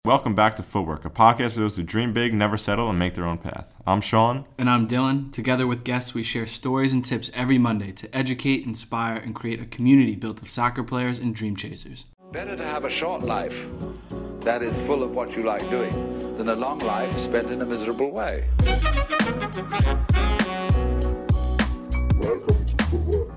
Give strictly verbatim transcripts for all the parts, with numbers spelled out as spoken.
Welcome back to Footwork, a podcast for those who dream big, never settle, and make their own path. I'm Sean. And I'm Dylan. Together with guests, we share stories and tips every Monday to educate, inspire, and create a community built of soccer players and dream chasers. Better to have a short life that is full of what you like doing than a long life spent in a miserable way. Welcome to Footwork.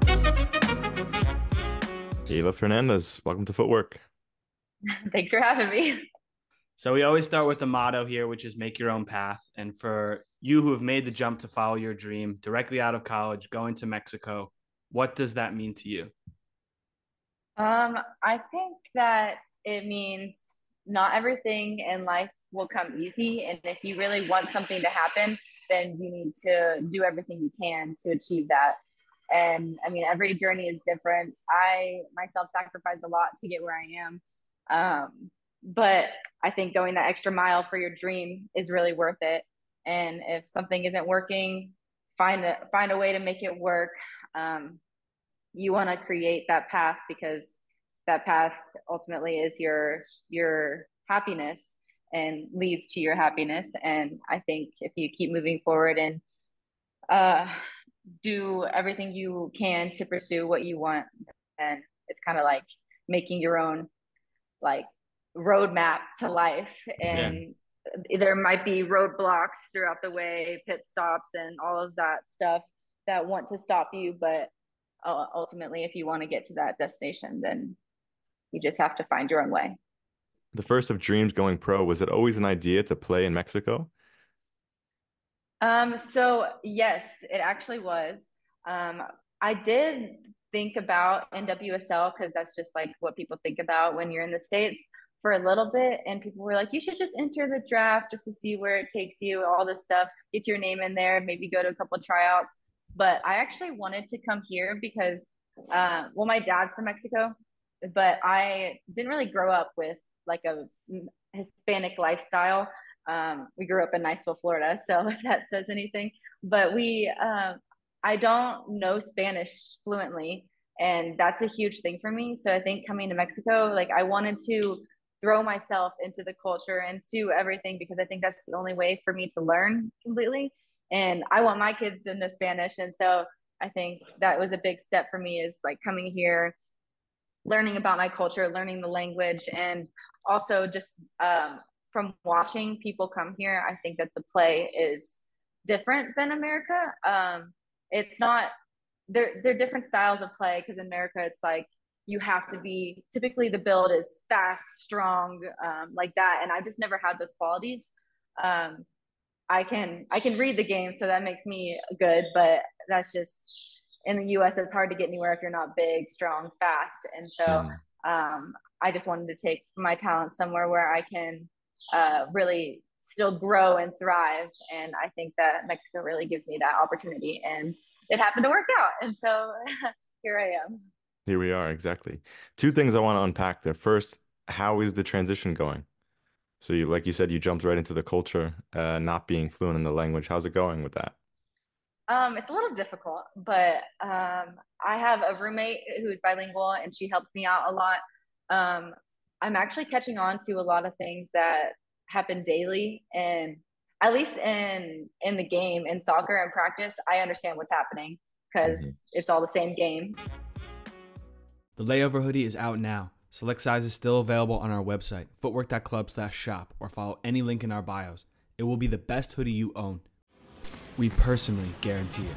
Hila Fernandez, welcome to Footwork. Thanks for having me. So we always start with the motto here, which is make your own path. And for you who have made the jump to follow your dream directly out of college, going to Mexico, what does that mean to you? Um, I think that it means not everything in life will come easy. And if you really want something to happen, then you need to do everything you can to achieve that. And I mean, every journey is different. I myself sacrificed a lot to get where I am. Um, but I think going that extra mile for your dream is really worth it. And if something isn't working, find a, find a way to make it work. Um, you want to create that path because that path ultimately is your, your happiness and leads to your happiness. And I think if you keep moving forward and, uh, do everything you can to pursue what you want, then it's kind of like making your own, like, roadmap to life. And yeah. There might be roadblocks throughout the way, pit stops and all of that stuff that want to stop you, but uh, ultimately if you want to get to that destination, then you just have to find your own way. The first of dreams going pro, was it always an idea to play in Mexico? Um so yes, it actually was. um I did think about N W S L because that's just like what people think about when you're in the States for a little bit, and people were like, you should just enter the draft just to see where it takes you, all this stuff, get your name in there, maybe go to a couple of tryouts. But I actually wanted to come here because uh, well, my dad's from Mexico, but I didn't really grow up with like a Hispanic lifestyle. Um, we grew up in Niceville, Florida, so if that says anything. But we uh, I don't know Spanish fluently, and that's a huge thing for me. So I think coming to Mexico, like, I wanted to throw myself into the culture and to everything because I think that's the only way for me to learn completely. And I want my kids to know Spanish. And so I think that was a big step for me, is like coming here, learning about my culture, learning the language, and also just um, from watching people come here, I think that the play is different than America. Um, it's not, they're, they're different styles of play, because in America, it's like, you have to be, typically the build is fast, strong, um, like that. And I just never had those qualities. Um, I can, I can read the game, so that makes me good, but that's just, in the U S, it's hard to get anywhere if you're not big, strong, fast. And so mm. um, I just wanted to take my talent somewhere where I can uh, really still grow and thrive. And I think that Mexico really gives me that opportunity, and it happened to work out. And so here I am. Here we are, exactly. Two things I want to unpack there. First, how is the transition going? So you, like you said, you jumped right into the culture, uh, not being fluent in the language. How's it going with that? Um, it's a little difficult, but um, I have a roommate who's bilingual, and she helps me out a lot. Um, I'm actually catching on to a lot of things that happen daily, and at least in in the game, in soccer and practice, I understand what's happening because mm-hmm. it's all the same game. The Layover hoodie is out now. Select size is still available on our website, footwork dot club slash shop, or follow any link in our bios. It will be the best hoodie you own. We personally guarantee it.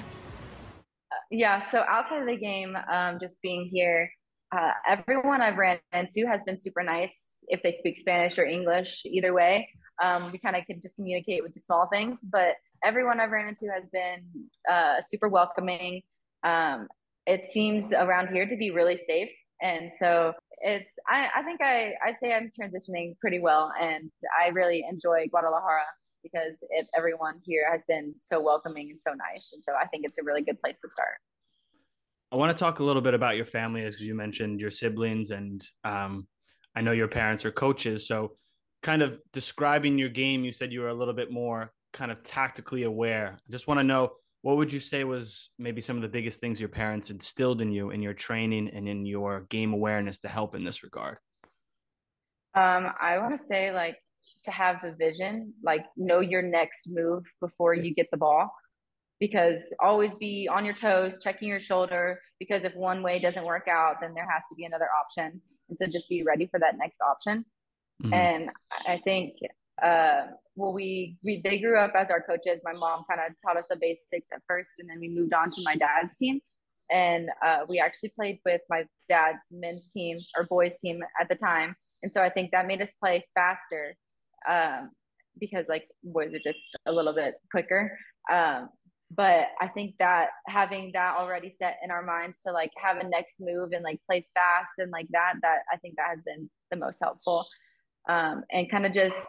Uh, yeah, so outside of the game, um, just being here, uh, everyone I've ran into has been super nice. If they speak Spanish or English, either way, um, we kind of can just communicate with the small things. But everyone I've ran into has been uh, super welcoming. Um, It seems around here to be really safe. And so it's, I, I think I, I'd say I'm transitioning pretty well. And I really enjoy Guadalajara because it, everyone here has been so welcoming and so nice. And so I think it's a really good place to start. I want to talk a little bit about your family, as you mentioned, your siblings, and um, I know your parents are coaches. So kind of describing your game, you said you were a little bit more kind of tactically aware. I just want to know, what would you say was maybe some of the biggest things your parents instilled in you in your training and in your game awareness to help in this regard? Um, I want to say like to have the vision, like know your next move before you get the ball, because always be on your toes, checking your shoulder, because if one way doesn't work out, then there has to be another option. And so just be ready for that next option. Mm-hmm. And I think, uh, well, we, we, they grew up as our coaches. My mom kind of taught us the basics at first, and then we moved on to my dad's team. And uh, we actually played with my dad's men's team or boys team at the time. And so I think that made us play faster, um, because like boys are just a little bit quicker. Um, but I think that having that already set in our minds to like have a next move and like play fast and like that, that I think that has been the most helpful. Um, and kind of just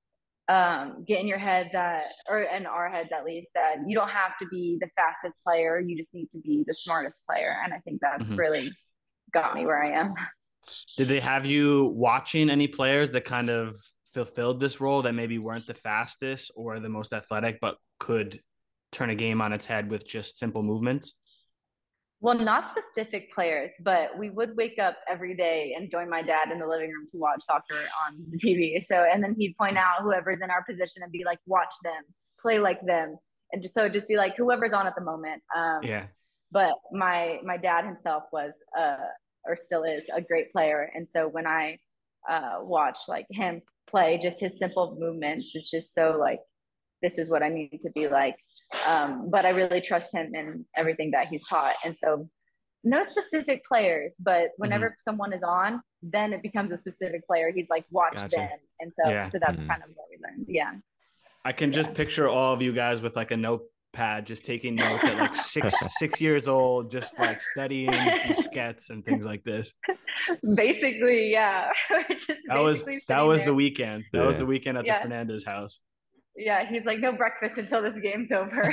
um, get in your head that, or in our heads at least, that you don't have to be the fastest player. You just need to be the smartest player. And I think that's Mm-hmm. really got me where I am. Did they have you watching any players that kind of fulfilled this role that maybe weren't the fastest or the most athletic, but could turn a game on its head with just simple movements? Well, not specific players, but we would wake up every day and join my dad in the living room to watch soccer on the T V. So, and then he'd point out whoever's in our position and be like, watch them, play like them. And just so it'd just be like whoever's on at the moment. Um, Yeah. but my my dad himself was uh or still is a great player. And so when I uh watch like him play, just his simple movements, it's just so like this is what I need to be like. Um, but I really trust him in everything that he's taught. And so no specific players, but whenever Mm-hmm. someone is on, then it becomes a specific player. He's like, watch Gotcha. them. And so Yeah. so that's Mm. kind of what we learned. Yeah. I can just Yeah. picture all of you guys with like a notepad, just taking notes at like six, six years old, just like studying Busquets and things like this. Basically, yeah. Just That was, basically that sitting was there. the weekend. That was Yeah. the weekend at the Yeah. Fernandez house. Yeah. He's like, no breakfast until this game's over.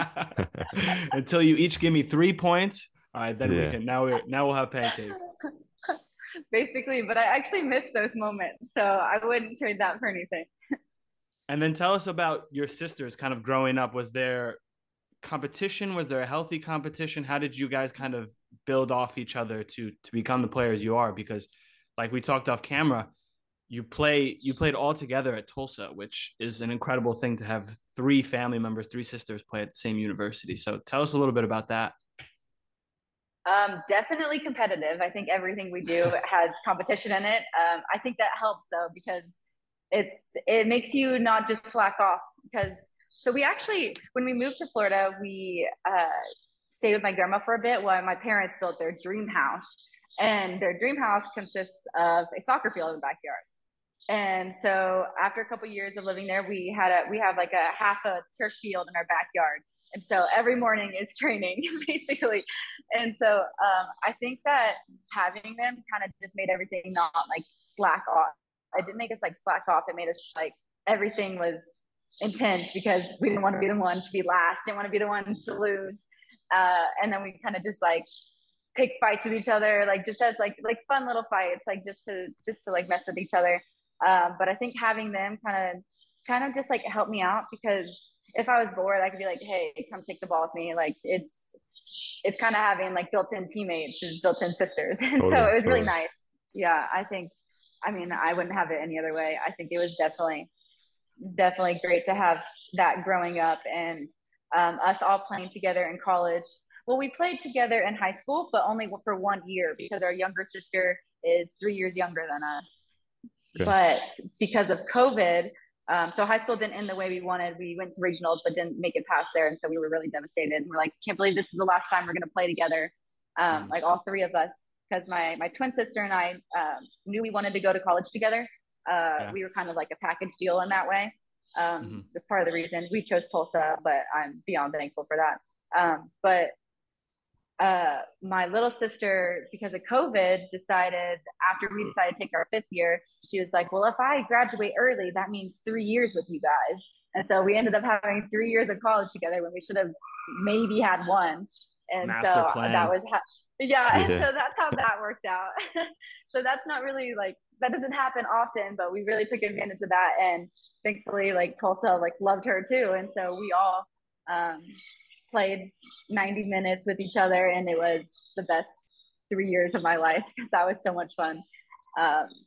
Until you each give me three points. All right, then we Yeah. can, now we're, now we'll have pancakes. Basically, but I actually miss those moments. So I wouldn't trade that for anything. And then tell us about your sisters kind of growing up. Was there competition? Was there a healthy competition? How did you guys kind of build off each other to to become the players you are? Because like we talked off camera, you play you played all together at Tulsa, which is an incredible thing to have three family members, three sisters play at the same university. So tell us a little bit about that. Um, definitely competitive. I think everything we do has competition in it. Um, I think that helps though, because it's it makes you not just slack off. Because so we actually, when we moved to Florida, we uh, stayed with my grandma for a bit while my parents built their dream house, and their dream house consists of a soccer field in the backyard. And so after a couple of years of living there, we had a we have like a half a turf field in our backyard. And so every morning is training basically. And so um, I think that having them kind of just made everything not like slack off. It didn't make us like slack off. It made us like everything was intense because we didn't want to be the one to be last, didn't want to be the one to lose. Uh, and then we kind of just like pick fights with each other, like just as like like fun little fights, like just to just to like mess with each other. Um, but I think having them kind of kind of just like help me out, because if I was bored, I could be like, hey, come take the ball with me. Like it's it's kind of having like built-in teammates is built-in sisters. And Totally, so it was really totally. nice. Yeah, I think I mean I wouldn't have it any other way. I think it was definitely definitely great to have that growing up, and um, us all playing together in college. Well, we played together in high school, but only for one year because our younger sister is three years younger than us. Okay. But because of COVID, um, so high school didn't end the way we wanted. We went to regionals, but didn't make it past there. And so we were really devastated. And we're like, can't believe this is the last time we're going to play together. Um, like all three of us, because my, my twin sister and I um, knew we wanted to go to college together. Uh, Yeah. We were kind of like a package deal in that way. Um, Mhm. That's part of the reason we chose Tulsa, but I'm beyond thankful for that. Um, but uh, my little sister, because of COVID, decided after we decided to take our fifth year, she was like, well, if I graduate early, that means three years with you guys. And so we ended up having three years of college together when we should have maybe had one. And Master so plan. that was, how, yeah. And Yeah. so that's how that worked out. So that's not really like, that doesn't happen often, but we really took advantage of that. And thankfully, like Tulsa, like loved her too. And so we all, um, played ninety minutes with each other, and it was the best three years of my life because that was so much fun. Um,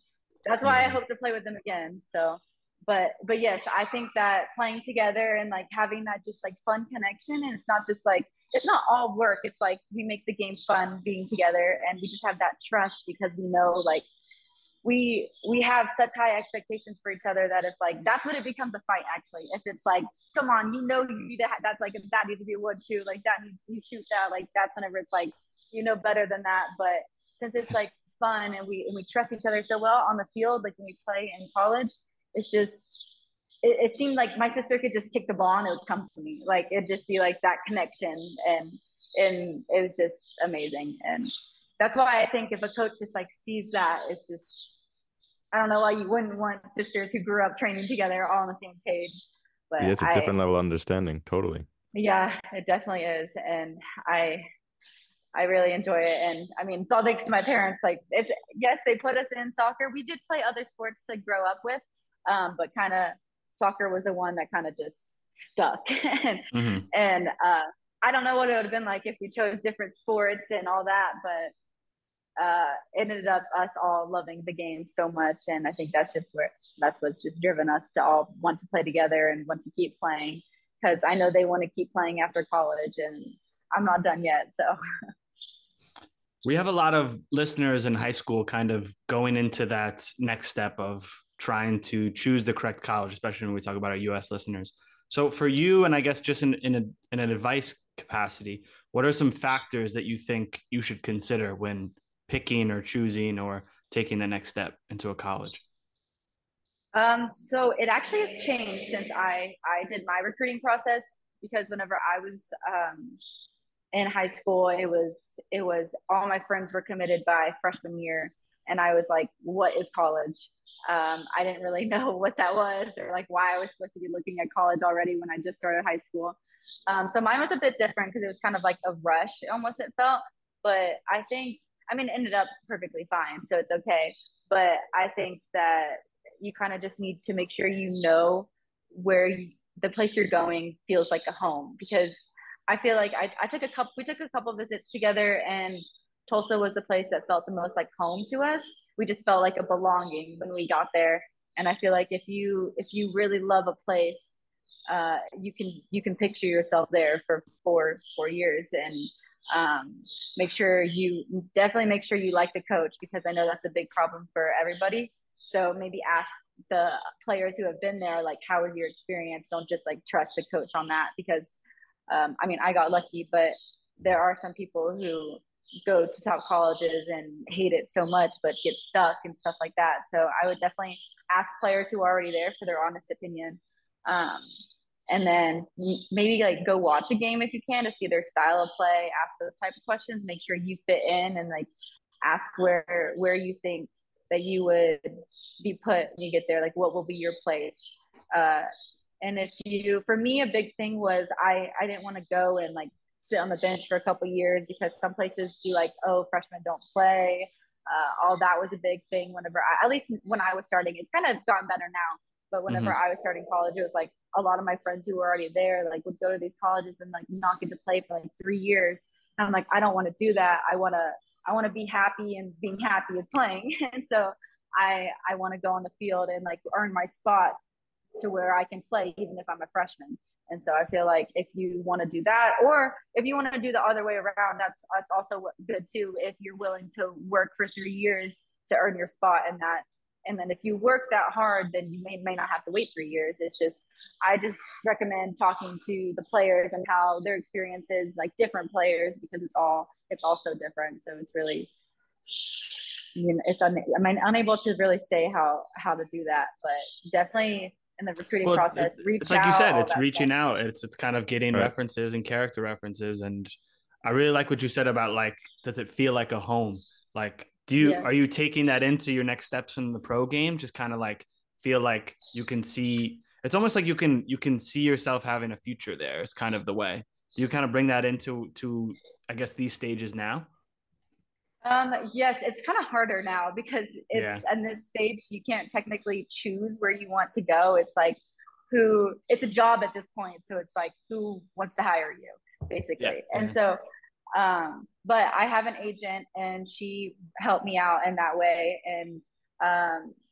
that's why I hope to play with them again. So, but but yes, I think that playing together and like having that just like fun connection, and it's not just like it's not all work. It's like we make the game fun being together, and we just have that trust because we know like we we have such high expectations for each other that if like that's when it becomes a fight. Actually, if it's like, come on, you know, you that that's like if that needs to be a wood too, like that needs you shoot that, like that's whenever it's like you know better than that. But since it's like fun and we and we trust each other so well on the field, like when we play in college, it's just it, it seemed like my sister could just kick the ball and it would come to me. Like it'd just be like that connection, and and it was just amazing. And that's why I think if a coach just like sees that, it's just I don't know why you wouldn't want sisters who grew up training together all on the same page. But Yeah, it's a I, different level of understanding. Totally. Yeah, it definitely is. And I I really enjoy it. And I mean, it's all thanks to my parents. Like it's yes, they put us in soccer. We did play other sports to grow up with. Um, but kind of soccer was the one that kind of just stuck. and Mm-hmm. and uh, I don't know what it would have been like if we chose different sports and all that, but uh, it ended up us all loving the game so much. And I think that's just where that's what's just driven us to all want to play together and want to keep playing, because I know they want to keep playing after college and I'm not done yet. So we have a lot of listeners in high school kind of going into that next step of trying to choose the correct college, especially when we talk about our U S listeners. So for you, and I guess just in, in, a, in an advice capacity, what are some factors that you think you should consider when picking or choosing or taking the next step into a college? Um, so it actually has changed since I, I did my recruiting process, because whenever I was um, in high school, it was, it was all my friends were committed by freshman year. And I was like, what is college? Um, I didn't really know what that was or like why I was supposed to be looking at college already when I just started high school. Um, so mine was a bit different because it was kind of like a rush almost, it felt. But I think, I mean, it ended up perfectly fine, so it's okay. But I think that you kind of just need to make sure you know where you, the place you're going feels like a home, because I feel like I, I took a couple, we took a couple visits together, and Tulsa was the place that felt the most like home to us. We just felt like a belonging when we got there. And I feel like if you, if you really love a place, uh, you can, you can picture yourself there for four, four years and um, make sure you definitely make sure you like the coach, because I know that's a big problem for everybody. So maybe ask the players who have been there, like, how was your experience? Don't just like trust the coach on that, because um, I mean, I got lucky, but there are some people who go to top colleges and hate it so much, but get stuck and stuff like that. So I would definitely ask players who are already there for their honest opinion. Um, and then maybe like go watch a game if you can to see their style of play, ask those type of questions, make sure you fit in, and like ask where, where you think that you would be put when you get there, like what will be your place. Uh, and if you, for me, a big thing was I, I didn't want to go and like sit on the bench for a couple years, because some places do like, oh, freshmen don't play. Uh, all that was a big thing whenever I, at least when I was starting. It's kind of gotten better now, but whenever mm-hmm. I was starting college, it was like a lot of my friends who were already there, like would go to these colleges and like not get to play for like three years. And I'm like, I don't want to do that. I want to, I want to be happy, and being happy is playing. And so I, I want to go on the field and like earn my spot to where I can play, even if I'm a freshman. And so I feel like if you want to do that, or if you want to do the other way around, that's that's also good too, if you're willing to work for three years to earn your spot in that. And then if you work that hard, then you may, may not have to wait three years. It's just, I just recommend talking to the players and how their experience is, like different players, because it's all, it's all so different. So it's really, you know, it's, un, I mean, unable to really say how, how to do that, but definitely in the recruiting well, process, it's, reach it's like out, you said, it's reaching stuff. out. It's, it's kind of getting right. references and character references. And I really like what you said about like, does it feel like a home? Like, do you, yeah. are you taking that into your next steps in the pro game? Just kind of like feel like you can see, it's almost like you can, you can see yourself having a future there. It's kind of the way. Do you kind of bring that into, to, I guess, these stages now? Um, yes, it's kind of harder now, because it's yeah. in this stage, you can't technically choose where you want to go. It's like who, it's a job at this point. So it's like, who wants to hire you, basically. Yeah. And yeah. so, um, but I have an agent, and she helped me out in that way. And, um,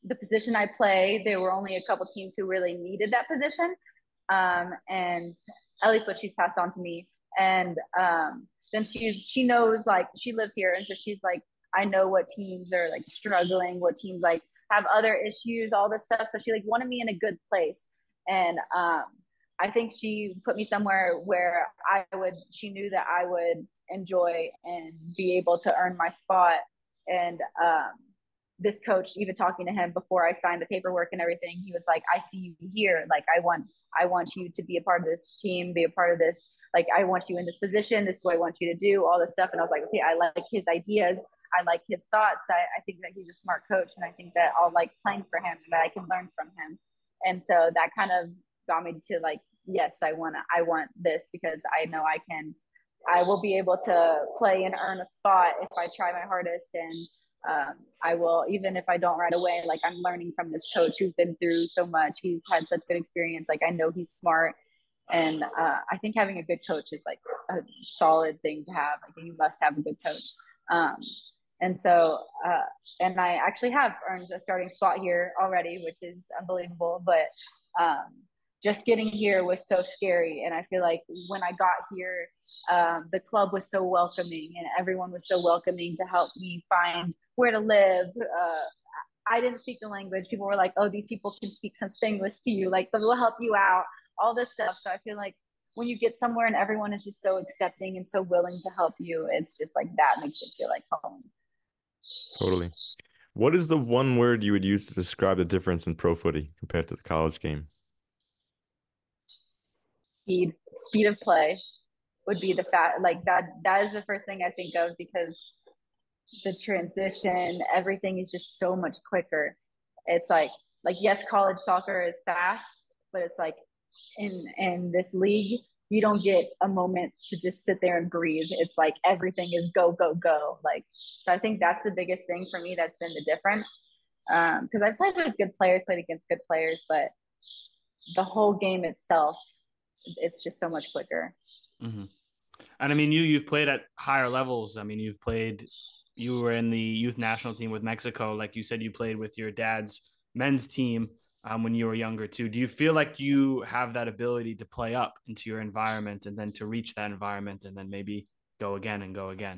the position I play, there were only a couple teams who really needed that position. Um, and at least what she's passed on to me. And um, then she's, she knows, like, she lives here. And so she's like, I know what teams are like struggling, what teams like have other issues, all this stuff. So she like wanted me in a good place. And um, I think she put me somewhere where I would, she knew that I would enjoy and be able to earn my spot. And um, this coach, even talking to him before I signed the paperwork and everything, he was like, I see you here. Like, I want, I want you to be a part of this team, be a part of this. Like, I want you in this position. This is what I want you to do, all this stuff. And I was like, okay, I like his ideas. I like his thoughts. I, I think that he's a smart coach. And I think that I'll like playing for him, that I can learn from him. And so that kind of got me to like, yes, I want to, I want this because I know I can, I will be able to play and earn a spot if I try my hardest. And um, I will, even if I don't right away, like I'm learning from this coach who's been through so much. He's had such good experience. Like I know he's smart. And uh, I think having a good coach is like a solid thing to have. Like you must have a good coach. Um, and so, uh, and I actually have earned a starting spot here already, which is unbelievable. But um, just getting here was so scary. And I feel like when I got here, um, the club was so welcoming and everyone was so welcoming to help me find where to live. Uh, I didn't speak the language. People were like, oh, these people can speak some Spanglish to you. Like, they'll help you out, all this stuff. So I feel like when you get somewhere and everyone is just so accepting and so willing to help you, it's just like that makes it feel like home. Totally. What is the one word you would use to describe the difference in pro footy compared to the college game? Speed, speed of play would be the fact, like that, that is the first thing I think of, because the transition, everything is just so much quicker. It's like, like, yes, college soccer is fast, but it's like in, in this league, you don't get a moment to just sit there and breathe. It's like everything is go, go, go. Like, so I think that's the biggest thing for me. That's been the difference. Um, cause I've played with good players, played against good players, but the whole game itself, it's just so much quicker. Mm-hmm. And I mean, you, you've played at higher levels. I mean, you've played, you were in the youth national team with Mexico. Like you said, you played with your dad's men's team um, when you were younger too. Do you feel like you have that ability to play up into your environment and then to reach that environment and then maybe go again and go again?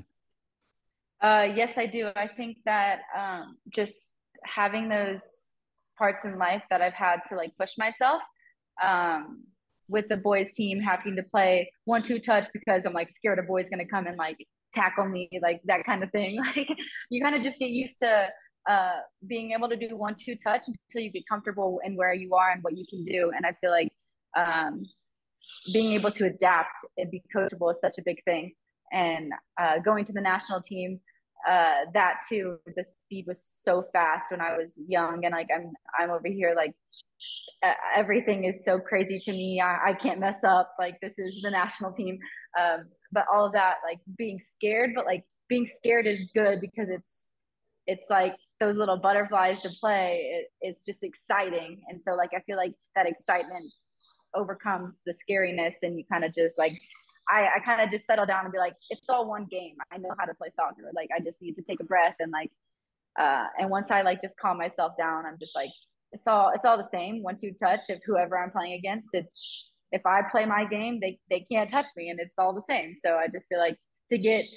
Uh, yes, I do. I think that um, just having those parts in life that I've had to like push myself, um, with the boys team, having to play one two touch because I'm like scared a boy's gonna come and like tackle me, like that kind of thing. Like you kind of just get used to uh, being able to do one two touch until you get comfortable in where you are and what you can do. And I feel like um, being able to adapt and be coachable is such a big thing. And uh, going to the national team, uh, that too, the speed was so fast when I was young, and like I'm I'm over here like everything is so crazy to me. I, I can't mess up. Like this is the national team. Um, but all of that, like being scared, but like being scared is good because it's, it's like those little butterflies to play. It, it's just exciting. And so like, I feel like that excitement overcomes the scariness, and you kind of just like, I, I kind of just settle down and be like, it's all one game. I know how to play soccer. Like, I just need to take a breath and like, uh, and once I like just calm myself down, I'm just like, it's all it's all the same. One two touch. If whoever I'm playing against, it's if I play my game, they they can't touch me, and it's all the same. So I just feel like to get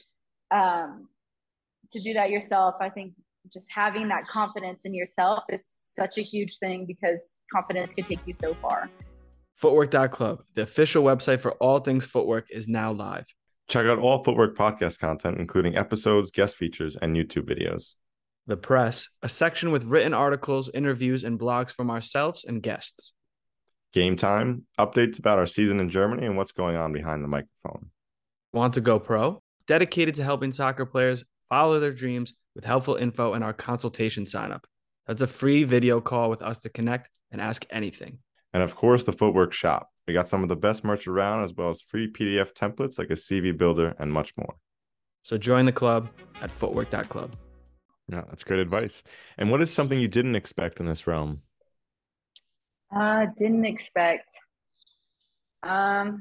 um to do that yourself, I think just having that confidence in yourself is such a huge thing, because confidence can take you so far. Footwork dot club, the official website for all things footwork, is now live. Check out all Footwork podcast content, including episodes, guest features, and YouTube videos. The Press, a section with written articles, interviews, and blogs from ourselves and guests. Game Time, updates about our season in Germany and what's going on behind the microphone. Want to go pro? Dedicated to helping soccer players follow their dreams with helpful info and our consultation sign-up. That's a free video call with us to connect and ask anything. And of course, the Footwork Shop. We got some of the best merch around, as well as free P D F templates like a C V builder and much more. So join the club at footwork dot club. Yeah, that's great advice. And what is something you didn't expect in this realm? Uh, didn't expect. Um,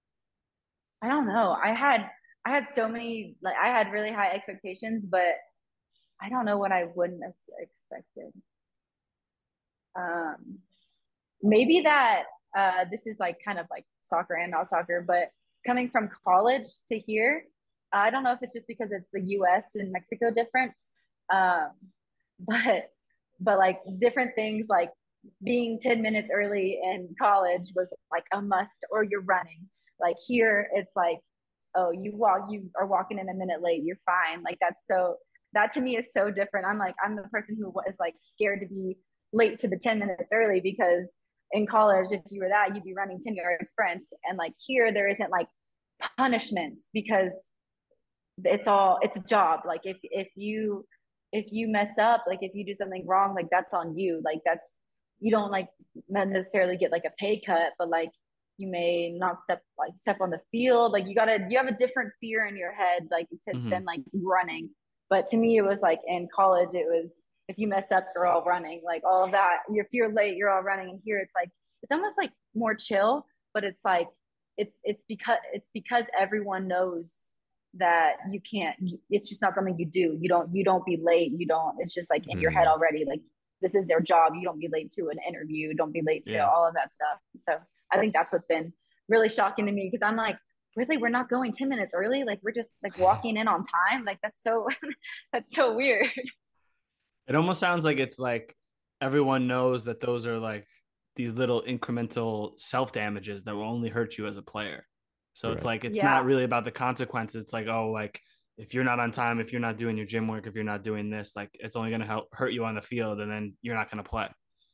I don't know. I had I had so many, like I had really high expectations, but I don't know what I wouldn't have expected. um, maybe that uh, this is like kind of like soccer and not soccer, but coming from college to here, I don't know if it's just because it's the U S and Mexico difference, um, but but like different things like being ten minutes early in college was like a must, or you're running. Like here, it's like, oh, you walk, you are walking in a minute late, you're fine. Like that's so, that to me is so different. I'm like, I'm the person who was like scared to be late to the ten minutes early, because in college, if you were that, you'd be running ten yard sprints. And like here, there isn't like punishments, because it's all, it's a job. Like if if you if you mess up, like if you do something wrong, like that's on you. Like that's, you don't like not necessarily get like a pay cut, but like you may not step like step on the field. Like you gotta, you have a different fear in your head, like to, Mm-hmm. than like running. But to me, it was like in college, it was if you mess up, you're all running, like all of that. If you're late, you're all running. And here, it's like it's almost like more chill, but it's like it's it's because it's because everyone knows that you can't, it's just not something you do. You don't you don't be late. You don't, it's just like in your head Mm. already, like this is their job. You don't be late to an interview, don't be late to Yeah. all of that stuff. So I think that's what's been really shocking to me, because I'm like, really, we're not going ten minutes early, like we're just like walking in on time, like that's so that's so weird. It almost sounds like it's like everyone knows that those are like these little incremental self damages that will only hurt you as a player. So it's Right. like it's not Yeah, really about the consequences. It's like, oh, like if you're not on time, if you're not doing your gym work, if you're not doing this, like it's only going to help hurt you on the field, and then you're not going to play.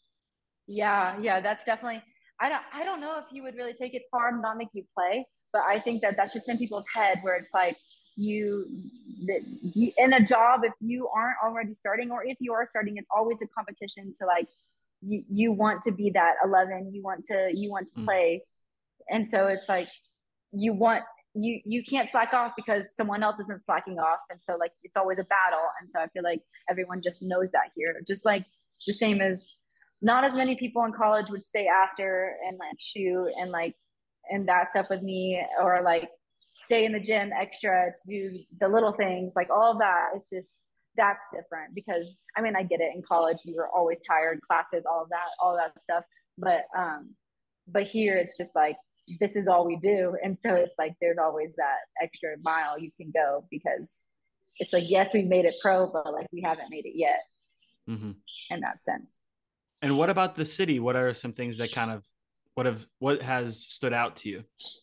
yeah, yeah, that's definitely, I don't I don't know if you would really take it far and not make you play, but I think that that's just in people's head, where it's like you, that you in a job, if you aren't already starting, or if you are starting, it's always a competition to like, you you want to be that eleven, you want to you want to Mm. play. And so it's like you want, you you can't slack off because someone else isn't slacking off, and so like it's always a battle. And so I feel like everyone just knows that here, just like the same as not as many people in college would stay after and like shoot and like and that stuff with me, or like stay in the gym extra to do the little things, like all of that is just, that's different. Because I mean, I get it, in college you were always tired, classes, all of that all of that stuff, but um but here it's just like this is all we do. And so it's like there's always that extra mile you can go, because it's like, yes, we made it pro, but like we haven't made it yet, Mm-hmm. in that sense. And what about the city? What are some things that kind of what have what has stood out to you?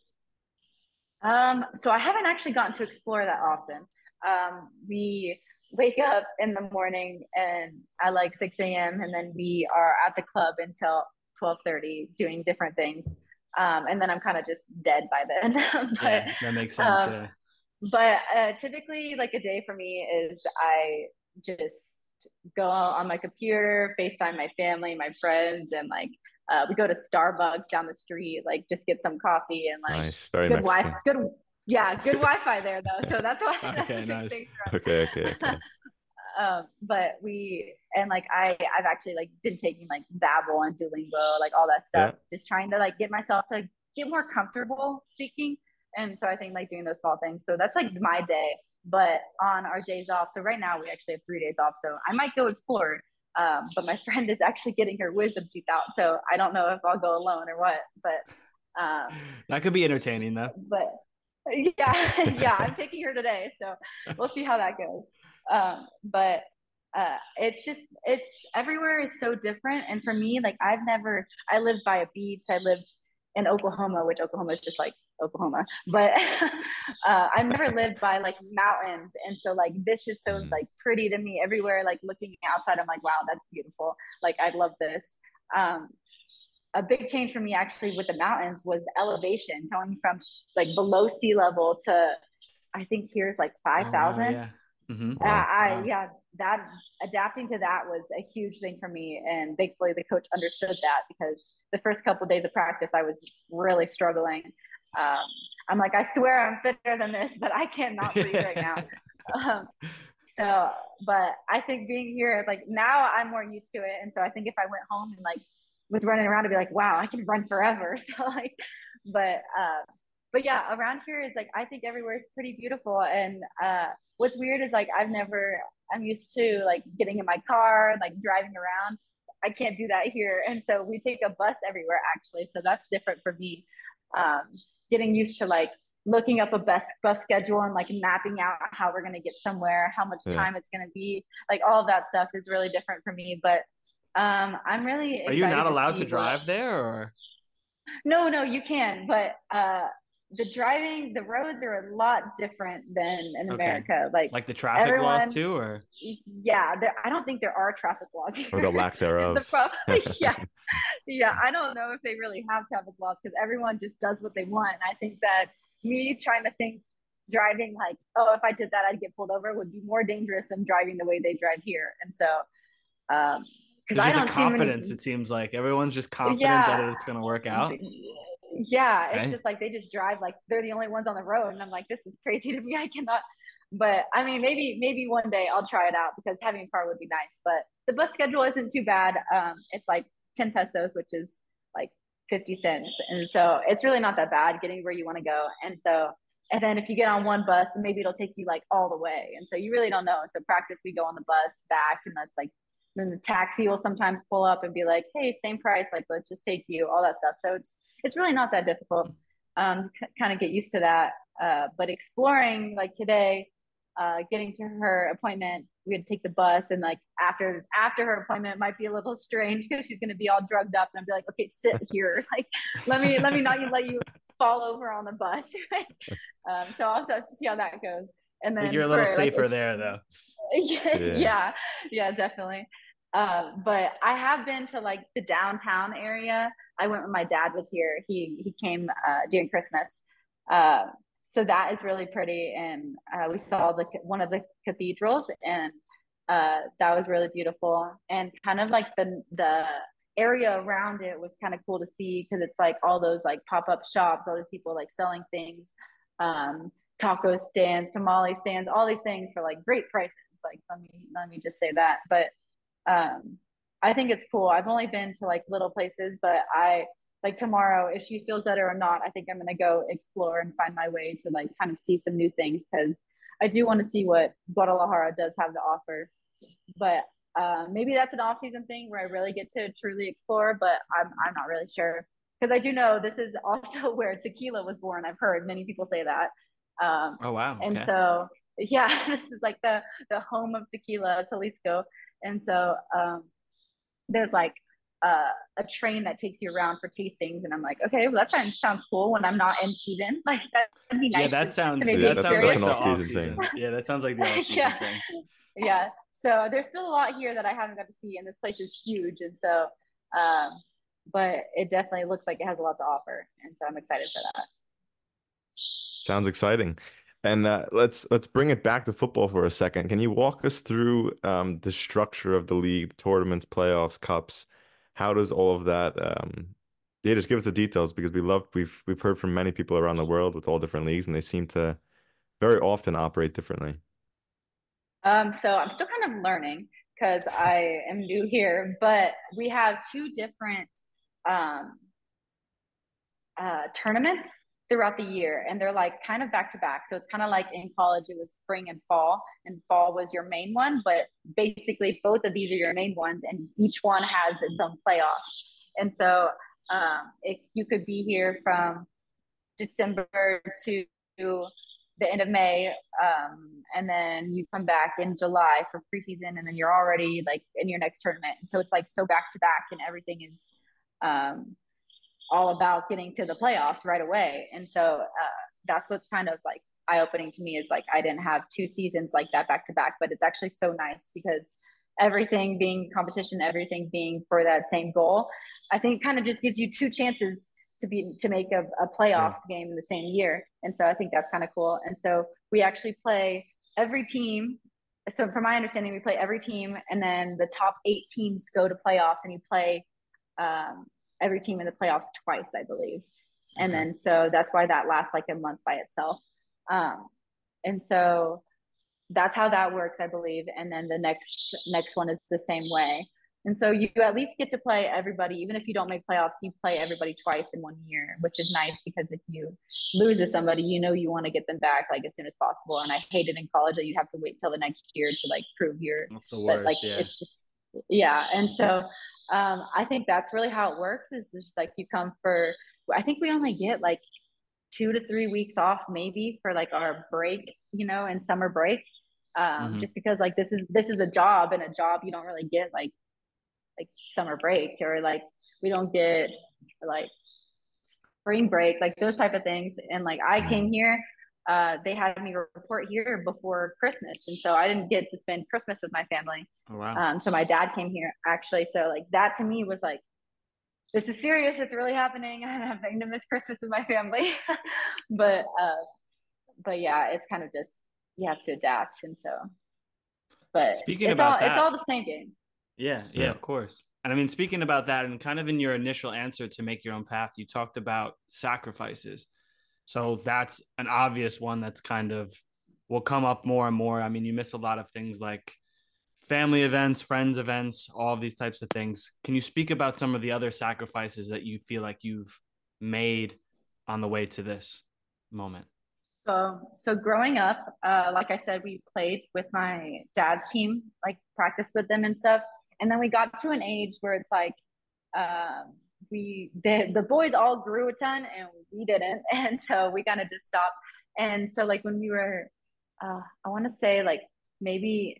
Um, so I haven't actually gotten to explore that often. Um, we wake up in the morning and at like six a m and then we are at the club until twelve thirty doing different things. Um, and then I'm kind of just dead by then. but Yeah, that makes sense. um, Yeah. but uh, typically, like a day for me is I just go on my computer, FaceTime my family, my friends, and like uh, we go to Starbucks down the street, like just get some coffee and like Nice. Very good Wi, Mexican. good, yeah, good Wi-Fi there though. So that's why that's Okay, a big nice. thing Okay, okay, for us. okay. um, but we and like I I've actually like been taking like Babbel and Duolingo, like all that Yeah. stuff, just trying to like get myself to get more comfortable speaking. And so I think like doing those small things. So that's like my day. But on our days off, so right now we actually have three days off. So I might go explore. Um, but my friend is actually getting her wisdom tooth out. So I don't know if I'll go alone or what. But um, That could be entertaining though. but yeah, yeah, I'm taking her today. So we'll see how that goes. Um, but uh, it's just, it's everywhere is so different. And for me, like I've never, I lived by a beach. I lived in Oklahoma, which Oklahoma is just like Oklahoma, but uh, I've never lived by like mountains. And so like, this is so Mm. like pretty to me everywhere, like looking outside, I'm like, wow, that's beautiful. Like, I love this. Um, a big change for me actually with the mountains was the elevation, going from like below sea level to, I think here's like Oh wow, five thousand. yeah. Mm-hmm. Uh, Wow. I, Wow. yeah, that adapting to that was a huge thing for me. And thankfully the coach understood that, because the first couple of days of practice, I was really struggling. Um, I'm like, I swear I'm fitter than this, but I cannot breathe right now. Um, so, but I think being here, like now I'm more used to it. And so I think if I went home and like was running around, I'd be like, wow, I can run forever. So like, but, uh, but yeah, around here is like, I think everywhere is pretty beautiful. And, uh, what's weird is like, I've never, I'm used to like getting in my car, like driving around. I can't do that here. And so we take a bus everywhere actually. So that's different for me. Um, getting used to like looking up a bus bus schedule and like mapping out how we're going to get somewhere, how much Yeah. time it's going to be, like all of that stuff is really different for me. But um, I'm really excited. Are you not to allowed see to drive what... there or? No, no, you can, but uh, the driving, the roads are a lot different than in Okay. America. Like Like the traffic everyone, laws too, or? Yeah, there, I don't think there are traffic laws here. Or the lack Is thereof. the problem. Yeah, yeah. I don't know if they really have traffic laws because everyone just does what they want. And I think that me trying to think driving like, oh, if I did that, I'd get pulled over would be more dangerous than driving the way they drive here. And so, um, because There's I just a don't see many. confidence, it seems like. Everyone's just confident that Yeah, it's going to work out. yeah. It's Okay. just like they just drive like they're the only ones on the road, and I'm like, this is crazy to me. I cannot. But I mean, maybe maybe one day I'll try it out because having a car would be nice. But the bus schedule isn't too bad. Um, it's like ten pesos, which is like fifty cents, and so it's really not that bad getting where you want to go. And so, and then if you get on one bus, maybe it'll take you like all the way, and so you really don't know. So practice, we go on the bus back, and that's like then the taxi will sometimes pull up and be like, hey, same price, like let's just take you, all that stuff. So it's it's really not that difficult. Um, c- kind of get used to that. Uh, but exploring like today, uh, getting to her appointment, we had to take the bus, and like after after her appointment might be a little strange because she's gonna be all drugged up, and I'd be like, okay, sit here, like let me let me not you let you fall over on the bus. um, so I'll have to see how that goes. And I think then you're a little for, like, safer ex- there though. yeah, Yeah. yeah, yeah, definitely. Um, but I have been to like the downtown area. I went when my dad was here. He he came uh, during Christmas. Uh, so that is really pretty, and uh, we saw the one of the cathedrals, and uh, that was really beautiful. And kind of like the the area around it was kind of cool to see because it's like all those like pop up shops, all these people like selling things, um, taco stands, tamale stands, all these things for like great prices. Like let me let me just say that, but um I think it's cool. I've only been to like little places, but I like tomorrow, if she feels better or not, I think I'm gonna go explore and find my way to like kind of see some new things because I do want to see what Guadalajara does have to offer. But uh, maybe that's an off season thing where I really get to truly explore, but I'm I'm not really sure because I do know this is also where tequila was born. I've heard many people say that. Um, Oh wow. and Okay. so yeah, this is like the the home of tequila, Jalisco. And so um, there's like uh, a train that takes you around for tastings, and I'm like, okay, well that sounds sounds cool when I'm not in season. Like that'd be Yeah, nice that to, sounds to maybe Yeah, that that's sounds that's like an experience. the off off season season. thing. Yeah, that sounds like the off season Yeah, thing. yeah. So there's still a lot here that I haven't got to see, and this place is huge, and so, um, but it definitely looks like it has a lot to offer, and so I'm excited for that. Sounds exciting. And uh, let's let's bring it back to football for a second. Can you walk us through um, the structure of the league, the tournaments, playoffs, cups? How does all of that? Um, yeah, just give us the details because we love we've we've heard from many people around the world with all different leagues, and they seem to very often operate differently. Um, so I'm still kind of learning because I am new here, but we have two different um, uh, tournaments throughout the year, and they're like kind of back to back. So it's kind of like in college, it was spring and fall, and fall was your main one. But basically, both of these are your main ones, and each one has its own playoffs. And so um, it, you could be here from December to the end of May, um, and then you come back in July for preseason, and then you're already like in your next tournament. And so it's like so back to back, and everything is um, all about getting to the playoffs right away. And so uh, that's what's kind of like eye opening to me is like I didn't have two seasons like that back to back, but it's actually so nice because everything being competition, everything being for that same goal, I think kind of just gives you two chances to be to make a, a playoffs Sure. game in the same year. And so I think that's kind of cool. And so we actually play every team. So from my understanding, we play every team, and then the top eight teams go to playoffs, and you play um, every team in the playoffs twice, I believe. And Okay. then so that's why that lasts like a month by itself. Um, and so that's how that works, I believe. And then the next next one is the same way. And so you at least get to play everybody, even if you don't make playoffs, you play everybody twice in one year, which is nice because if you lose to somebody, you know you want to get them back like as soon as possible. And I hated in college that you have to wait till the next year to like prove your That's the that like worst. Yeah. it's just Yeah. And so um, I think that's really how it works is just like you come for, I think we only get like two to three weeks off maybe for like our break, you know, and summer break. Um, Mm-hmm. just because like this is this is a job and a job you don't really get like like summer break or like we don't get like spring break, like those type of things. And like I came here, uh, they had me report here before Christmas, and so I didn't get to spend Christmas with my family. Oh, wow. Um, so my dad came here actually. So like that to me was like, this is serious. It's really happening. I'm having to miss Christmas with my family. but uh, but yeah, it's kind of just you have to adapt, and so. But Speaking it's all about it's that, all the same game. yeah, yeah, Yeah. of course. And I mean, speaking about that, and kind of in your initial answer to make your own path, you talked about sacrifices. So that's an obvious one that's kind of will come up more and more. I mean, you miss a lot of things like family events, friends events, all of these types of things. Can you speak about some of the other sacrifices that you feel like you've made on the way to this moment? So, so growing up, uh, like I said, we played with my dad's team, like practiced with them and stuff. And then we got to an age where it's like, um, we the the boys all grew a ton and we didn't, and so we kind of just stopped. And so, like when we were, uh, I want to say like maybe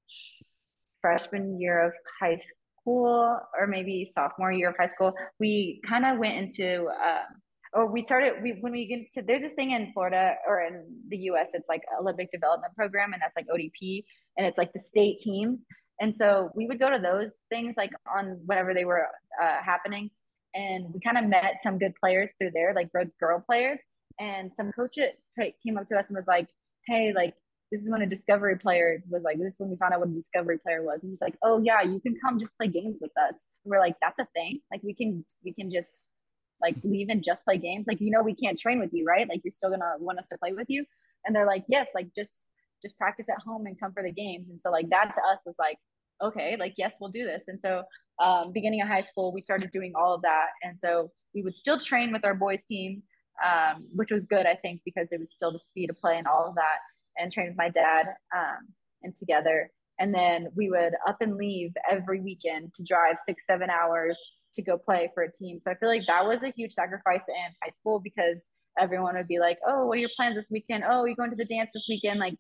freshman year of high school or maybe sophomore year of high school, we kind of went into uh, or we started we when we get to there's this thing in Florida or in the U S, it's like Olympic Development Program, and that's like O D P, and it's like the state teams. And so we would go to those things like on whenever they were uh, happening, and we kind of met some good players through there, like good girl players. And some coach came up to us and was like, "Hey, like this is when a discovery player was like, this is when we found out what a discovery player was." He was like, "Oh yeah, you can come just play games with us." And we're like, "That's a thing? Like we can we can just like leave and just play games? Like, you know, we can't train with you, right? Like you're still gonna want us to play with you?" And they're like, "Yes, like just just practice at home and come for the games." And so like that to us was like, okay, like yes, we'll do this. And so um, beginning of high school, we started doing all of that. And so we would still train with our boys team, um, which was good, I think, because it was still the speed of play and all of that, and train with my dad um, and together. And then we would up and leave every weekend to drive six, seven hours to go play for a team. So I feel like that was a huge sacrifice in high school because everyone would be like, "Oh, what are your plans this weekend? Oh, are you going to the dance this weekend?" Like,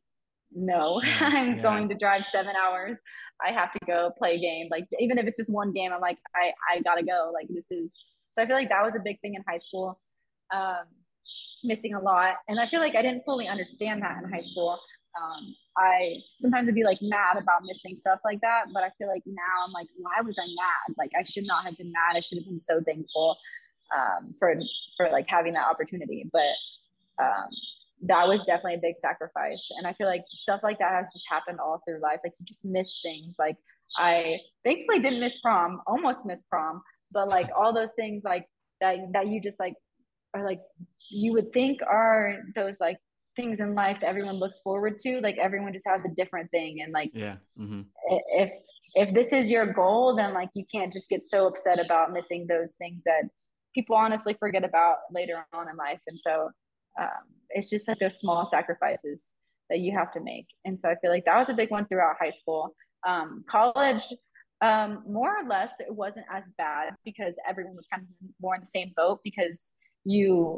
no, Mm, I'm yeah. going to drive seven hours. I have to go play a game. Like, even if it's just one game, I'm like, I, I gotta go. Like, this is, so I feel like that was a big thing in high school. Um, missing a lot. And I feel like I didn't fully understand that in high school. Um, I sometimes would be like mad about missing stuff like that, but I feel like now I'm like, why was I mad? Like I should not have been mad. I should have been so thankful um, for for like having that opportunity. But um, that was definitely a big sacrifice. And I feel like stuff like that has just happened all through life. Like you just miss things. Like I thankfully didn't miss prom, almost missed prom, but like all those things like that that you just like are like you would think are those like things in life that everyone looks forward to. Like everyone just has a different thing. And like Yeah. Mm-hmm. if if this is your goal, then like you can't just get so upset about missing those things that people honestly forget about later on in life. And so um, it's just like those small sacrifices that you have to make. And so I feel like that was a big one throughout high school. Um, college, um, more or less, it wasn't as bad because everyone was kind of more in the same boat because you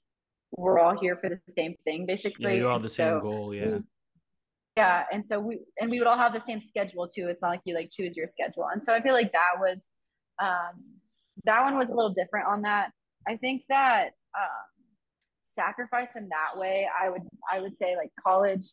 were all here for the same thing Yeah, basically. you all And have the same so goal. Yeah. we, yeah, and so we and we would all have the same schedule too. It's not like you like choose your schedule. And so I feel like that was um that one was a little different on that. I think that um sacrifice in that way, I would I would say like college,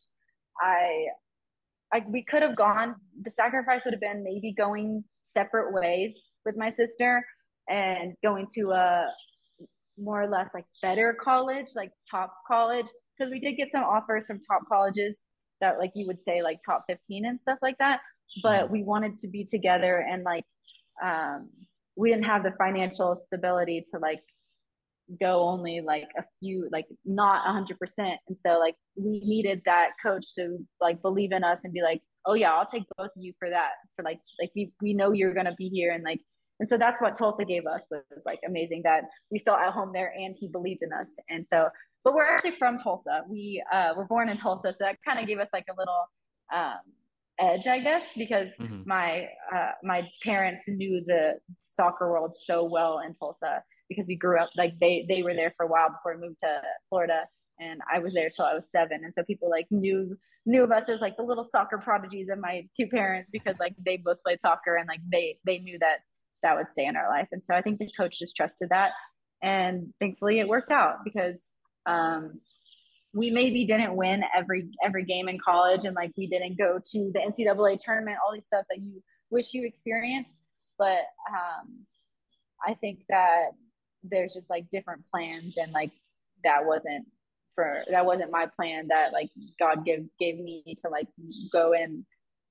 I I we could have gone, the sacrifice would have been maybe going separate ways with my sister and going to a more or less like better college, like top college, because we did get some offers from top colleges that like you would say like top fifteen and stuff like that, Mm-hmm. but we wanted to be together and like um we didn't have the financial stability to like go only like a few, like not a hundred percent. And so like we needed that coach to like believe in us and be like, "Oh yeah, I'll take both of you for that, for like like we, we know you're gonna be here." And like and so that's what Tulsa gave us, was, was like amazing that we felt at home there and he believed in us. And so but we're actually from Tulsa. We uh were born in Tulsa, so that kind of gave us like a little um edge, I guess, because Mm-hmm. my uh, my parents knew the soccer world so well in Tulsa because we grew up like they they were there for a while before we moved to Florida, and I was there till I was seven, and so people like knew knew of us as like the little soccer prodigies of my two parents because like they both played soccer and like they they knew that that would stay in our life, and so I think the coach just trusted that, and thankfully it worked out because um we maybe didn't win every every game in college and like we didn't go to the N C double A tournament, all these stuff that you wish you experienced. But um, I think that there's just like different plans and like that wasn't for that wasn't my plan that like God gave gave me to like go and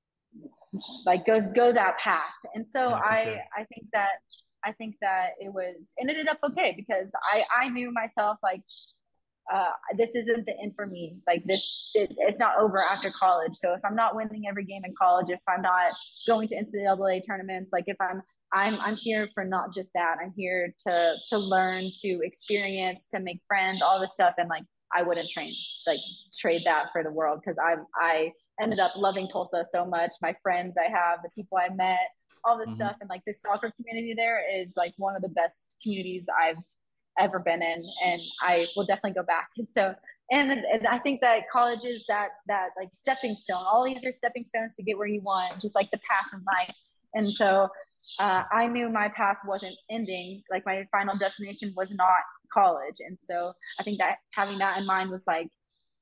like go go that path. And so Yeah, for I sure. I think that I think that it was it ended up okay because I I knew myself like uh, this isn't the end for me. Like this, it, it's not over after college. So if I'm not winning every game in college, if I'm not going to N C double A tournaments, like if I'm, I'm, I'm here for not just that. I'm here to to learn, to experience, to make friends, all this stuff. And like I wouldn't train like trade that for the world because I I ended up loving Tulsa so much. My friends I have, the people I met, all this Mm-hmm. stuff, and like the soccer community there is like one of the best communities I've ever been in, and I will definitely go back. And so, and, and I think that college is that that like stepping stone. All these are stepping stones to get where you want, just like the path in life. And so, uh, I knew my path wasn't ending. Like my final destination was not college, and so I think that having that in mind was like,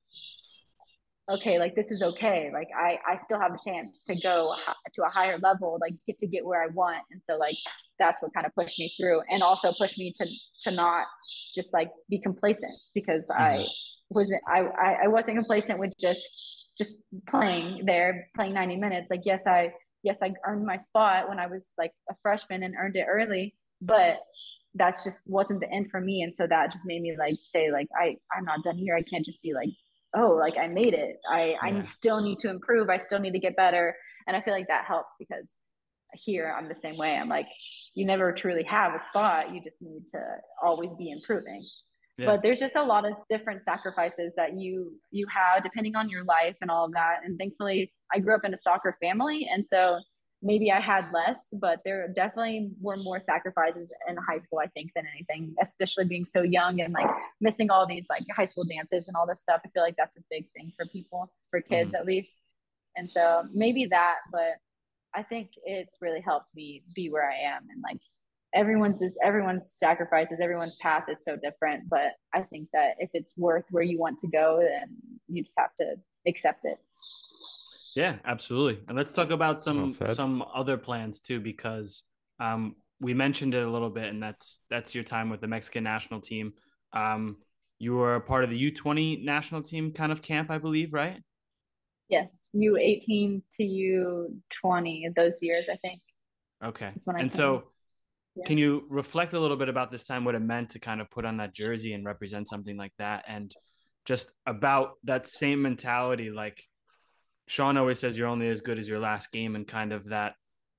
okay, like this is okay. Like I, I still have a chance to go to a higher level, like get to get where I want. And so like, that's what kind of pushed me through and also pushed me to, to not just like be complacent because Mm-hmm. I wasn't, I, I, I wasn't complacent with just, just playing there, playing ninety minutes. Like, yes, I, yes, I earned my spot when I was like a freshman and earned it early, but that's just wasn't the end for me. And so that just made me like say like, I, I'm not done here. I can't just be like, oh, like I made it. I I Yeah. still need to improve. I still need to get better. And I feel like that helps because here I'm the same way. I'm like, you never truly have a spot. You just need to always be improving. Yeah. But there's just a lot of different sacrifices that you you have depending on your life and all of that. And thankfully, I grew up in a soccer family, and so maybe I had less, but there definitely were more sacrifices in high school, I think, than anything, especially being so young and like missing all these like high school dances and all this stuff. I feel like that's a big thing for people, for kids Mm-hmm. at least. And so maybe that, but I think it's really helped me be where I am. And like everyone's is everyone's sacrifices, everyone's path is so different. But I think that if it's worth where you want to go, then you just have to accept it. Yeah, absolutely. And let's talk about Well some said. some other plans too, because um, we mentioned it a little bit, and that's that's your time with the Mexican national team. Um, you were a part of the U twenty national team kind of camp, I believe, right? Yes, U eighteen to U twenty those years, I think. Okay. That's when I And came. so, Yeah. can you reflect a little bit about this time, what it meant to kind of put on that jersey and represent something like that, and just about that same mentality, like Sean always says, you're only as good as your last game, and kind of that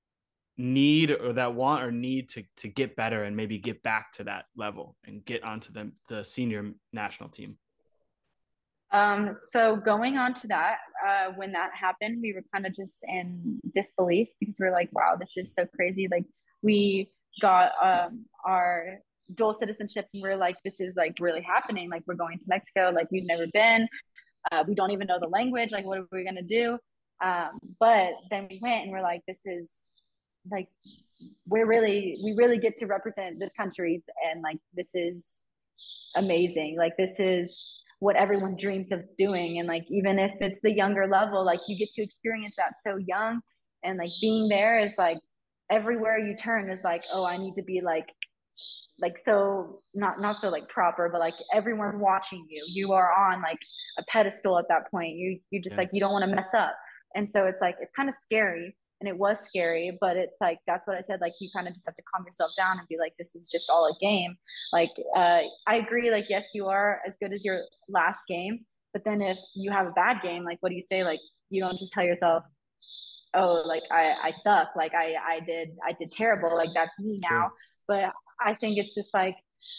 need or that want or need to to get better and maybe get back to that level and get onto the the senior national team. Um, so going on to that, uh, when that happened, we were kind of just in disbelief because we are like, wow, this is so crazy. Like we got um, our dual citizenship and we we're like, this is like really happening. Like we're going to Mexico, like we've never been. Uh, we don't even know the language. Like, what are we gonna do? Um, but then we went and we're like, this is like, we're really, we really get to represent this country, and like, this is amazing. Like, this is what everyone dreams of doing. And like, even if it's the younger level, like, you get to experience that so young, and like, being there is like, everywhere you turn is like, oh, I need to be like like so not not so like proper, but like everyone's watching you, you are on like a pedestal at that point, you you just Yeah. like, you don't want to mess up. And so it's like, it's kind of scary, and it was scary, but it's like, that's what I said, like you kind of just have to calm yourself down and be like, this is just all a game. Like uh I agree, like yes, you are as good as your last game, but then if you have a bad game, like what do you say? Like you don't just tell yourself, oh, like I, I suck, like I, I did I did terrible, like that's me now. True. But I think it's just like,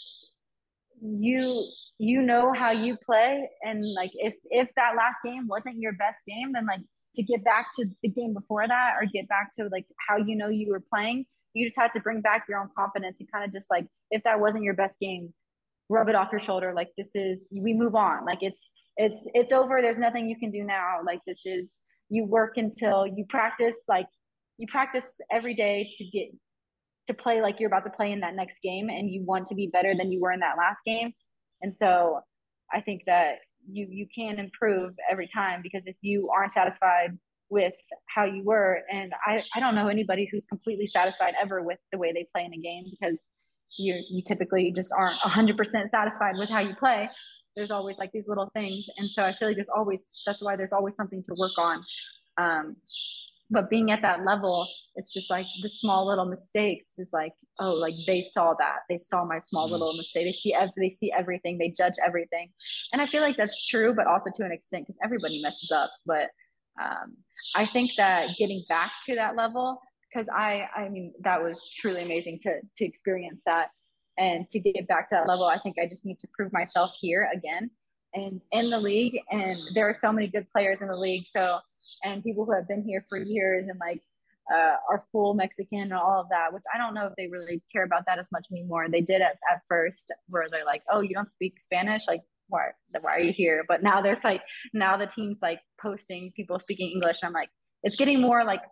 you you know how you play, and like if if that last game wasn't your best game, then like to get back to the game before that, or get back to like how you know you were playing, you just have to bring back your own confidence and kind of just like, if that wasn't your best game, rub it off your shoulder. Like, this is, we move on. Like, it's, it's, it's over. There's nothing you can do now. Like, this is, you work until you practice, like you practice every day to get, to play like you're about to play in that next game, and you want to be better than you were in that last game. And so I think that you, you can improve every time, because if you aren't satisfied with how you were, and I, I don't know anybody who's completely satisfied ever with the way they play in a game, because you you typically just aren't one hundred percent satisfied with how you play. There's always like these little things. And so I feel like there's always, that's why there's always something to work on. Um, but being at that level, it's just like the small little mistakes is like, oh, like they saw that. They saw my small Mm. little mistake. They see, ev- they see everything. They judge everything. And I feel like that's true, but also to an extent, because everybody messes up. But um, I think that getting back to that level, because I, I mean, that was truly amazing to to experience that, and to get back to that level. I think I just need to prove myself here again, and in the league. And there are so many good players in the league. So, and people who have been here for years, and like uh, are full Mexican and all of that, which I don't know if they really care about that as much anymore. They did at, at first, where they're like, oh, you don't speak Spanish? Like, why, why are you here? But now there's like, now the team's like posting people speaking English. And I'm like, it's getting more like,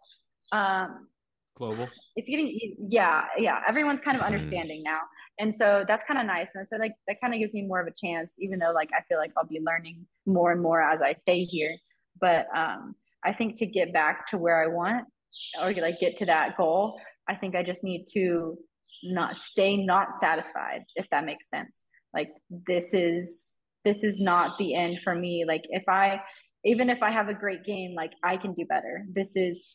um, Global. it's getting, yeah, yeah. Everyone's kind of Mhm. understanding now. And so that's kind of nice. And so like, that kind of gives me more of a chance, even though like, I feel like I'll be learning more and more as I stay here. But um, I think to get back to where I want, or like get to that goal, I think I just need to not stay not satisfied, if that makes sense. Like, this is, this is not the end for me. Like, if I, even if I have a great game, like I can do better. This is,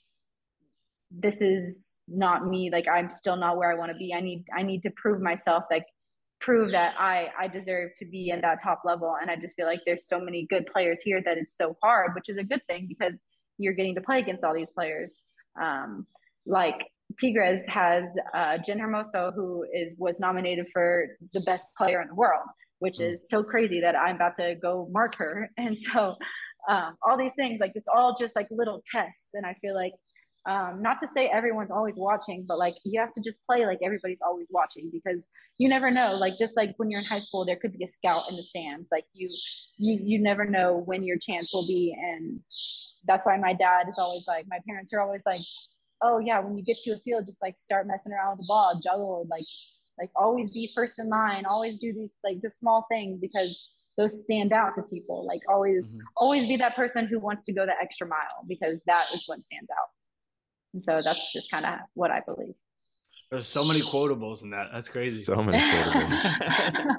this is not me. Like, I'm still not where I want to be. I need, I need to prove myself, like prove that I, I deserve to be in that top level. And I just feel like there's so many good players here that it's so hard, which is a good thing, because you're getting to play against all these players. Um, like Tigres has uh, Jen Hermoso, who is, was nominated for the best player in the world, which Mm. is so crazy that I'm about to go mark her. And so um, all these things, like, it's all just like little tests. And I feel like, um, not to say everyone's always watching, but like, you have to just play like everybody's always watching, because you never know. Like, just like when you're in high school, there could be a scout in the stands. Like, you, you, you never know when your chance will be. And that's why my dad is always like, my parents are always like, oh yeah, when you get to a field, just like start messing around with the ball, juggle, like, like always be first in line, always do these like the small things, because those stand out to people. Like, always, Mhm. always be that person who wants to go the extra mile, because that is what stands out. And so that's just kind of what I believe. There's so many quotables in that. That's crazy. So many quotables.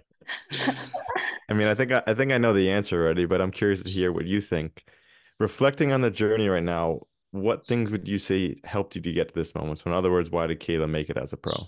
I mean, I think I, I think I know the answer already, but I'm curious to hear what you think. Reflecting on the journey right now, what things would you say helped you to get to this moment? So in other words, why did Kayla make it as a pro?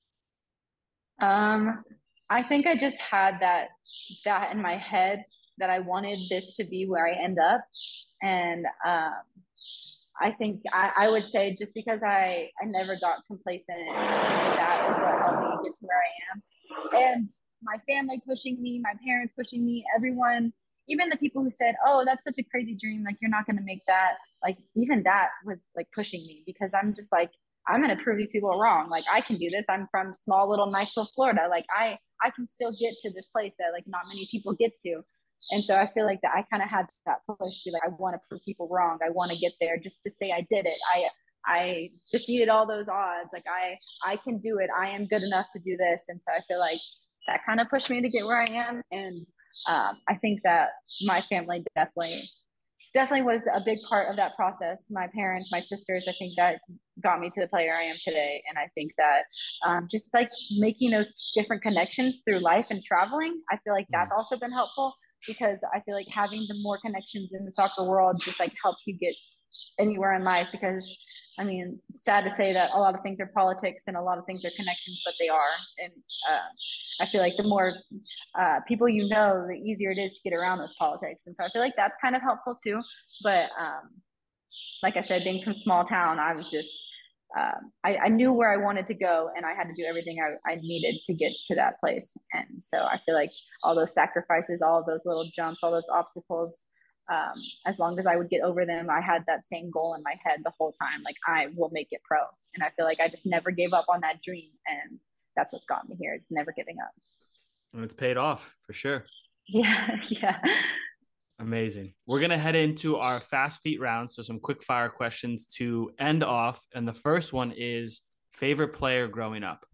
Um, I think I just had that that in my head, that I wanted this to be where I end up. And um, I think I, I would say, just because I, I never got complacent, that is what helped me get to where I am. And my family pushing me, my parents pushing me, everyone, even the people who said, oh, that's such a crazy dream, like you're not going to make that, like even that was like pushing me, because I'm just like, I'm going to prove these people wrong. Like, I can do this. I'm from small little Niceville, Florida. Like, I I can still get to this place that like not many people get to. And so I feel like that I kind of had that push to be like, I want to prove people wrong. I want to get there just to say I did it. I I defeated all those odds. Like, I I can do it. I am good enough to do this. And so I feel like that kind of pushed me to get where I am. And um, I think that my family definitely definitely was a big part of that process. My parents, my sisters, I think that got me to the player I am today. And I think that um, just like making those different connections through life and traveling, I feel like that's also been helpful, because I feel like having the more connections in the soccer world just like helps you get anywhere in life. Because I mean, it's sad to say that a lot of things are politics and a lot of things are connections, but they are. And uh, I feel like the more uh, people you know, the easier it is to get around those politics. And so I feel like that's kind of helpful too. But um, like I said, being from small town, I was just, um, I, I knew where I wanted to go, and I had to do everything I, I needed to get to that place. And so I feel like all those sacrifices, all of those little jumps, all those obstacles, um, as long as I would get over them, I had that same goal in my head the whole time. Like, I will make it pro. And I feel like I just never gave up on that dream. And that's what's got me here. It's never giving up. And it's paid off for sure. Yeah. Yeah. Amazing. We're going to head into our fast feet round. So some quick fire questions to end off. And the first one is favorite player growing up.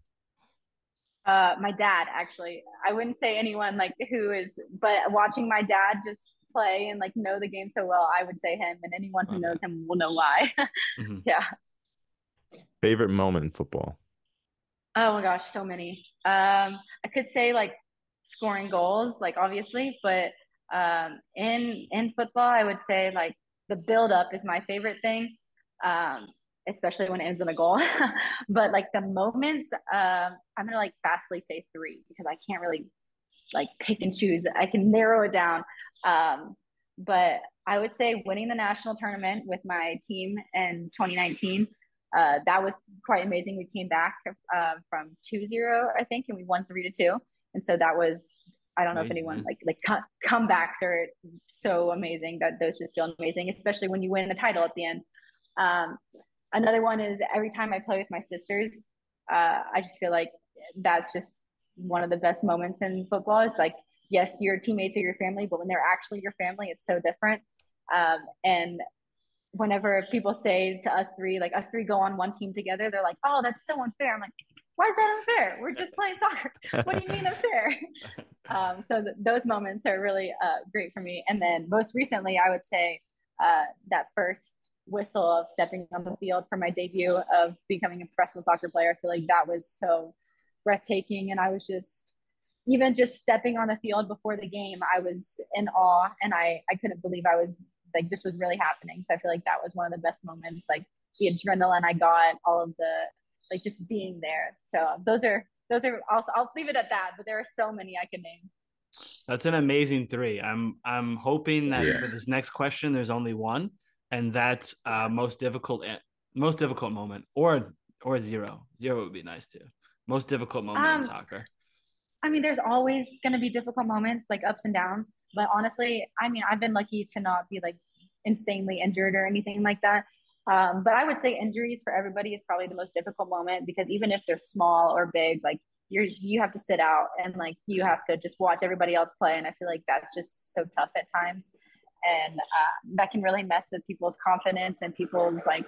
Uh, my dad, actually. I wouldn't say anyone like who is, but watching my dad just play and like know the game so well, I would say him, and anyone who Love knows that. him will know why. Mm-hmm. Yeah. Favorite moment in football? Oh my gosh, so many. Um, I could say like scoring goals, like obviously, but um, in in football, I would say like the build up is my favorite thing, um, especially when it ends in a goal. But like the moments, um, I'm gonna like fastly say three because I can't really like pick and choose. I can narrow it down. Um, but I would say winning the national tournament with my team in twenty nineteen, uh, that was quite amazing. We came back uh, from two zero, I think, and we won three to two. And so that was, I don't know if Amazing, anyone man. like, like co- comebacks are so amazing that those just feel amazing, especially when you win the title at the end. Um, another one is every time I play with my sisters, uh, I just feel like that's just one of the best moments in football. Is like, yes, your teammates are your family, but when they're actually your family, it's so different. Um, and whenever people say to us three, like us three go on one team together, they're like, oh, that's so unfair. I'm like, why is that unfair? We're just playing soccer. What do you mean unfair? Um, so th- those moments are really uh, great for me. And then most recently, I would say uh, that first whistle of stepping on the field for my debut of becoming a professional soccer player. I feel like that was so breathtaking. And I was just, even just stepping on the field before the game, I was in awe, and I, I couldn't believe I was like, this was really happening. So I feel like that was one of the best moments, like the adrenaline I got, all of the, like just being there. So those are, those are also, I'll leave it at that, but there are so many I can name. That's an amazing three. I'm I'm hoping that Yeah. for this next question, there's only one, and that's uh, most difficult most difficult moment, or or zero. Zero would be nice too. Most difficult moment in Um, soccer. I mean, there's always going to be difficult moments, like ups and downs. But honestly, I mean, I've been lucky to not be like insanely injured or anything like that. Um, but I would say injuries for everybody is probably the most difficult moment, because even if they're small or big, like you're you have to sit out and like you have to just watch everybody else play. And I feel like that's just so tough at times, and uh, that can really mess with people's confidence and people's like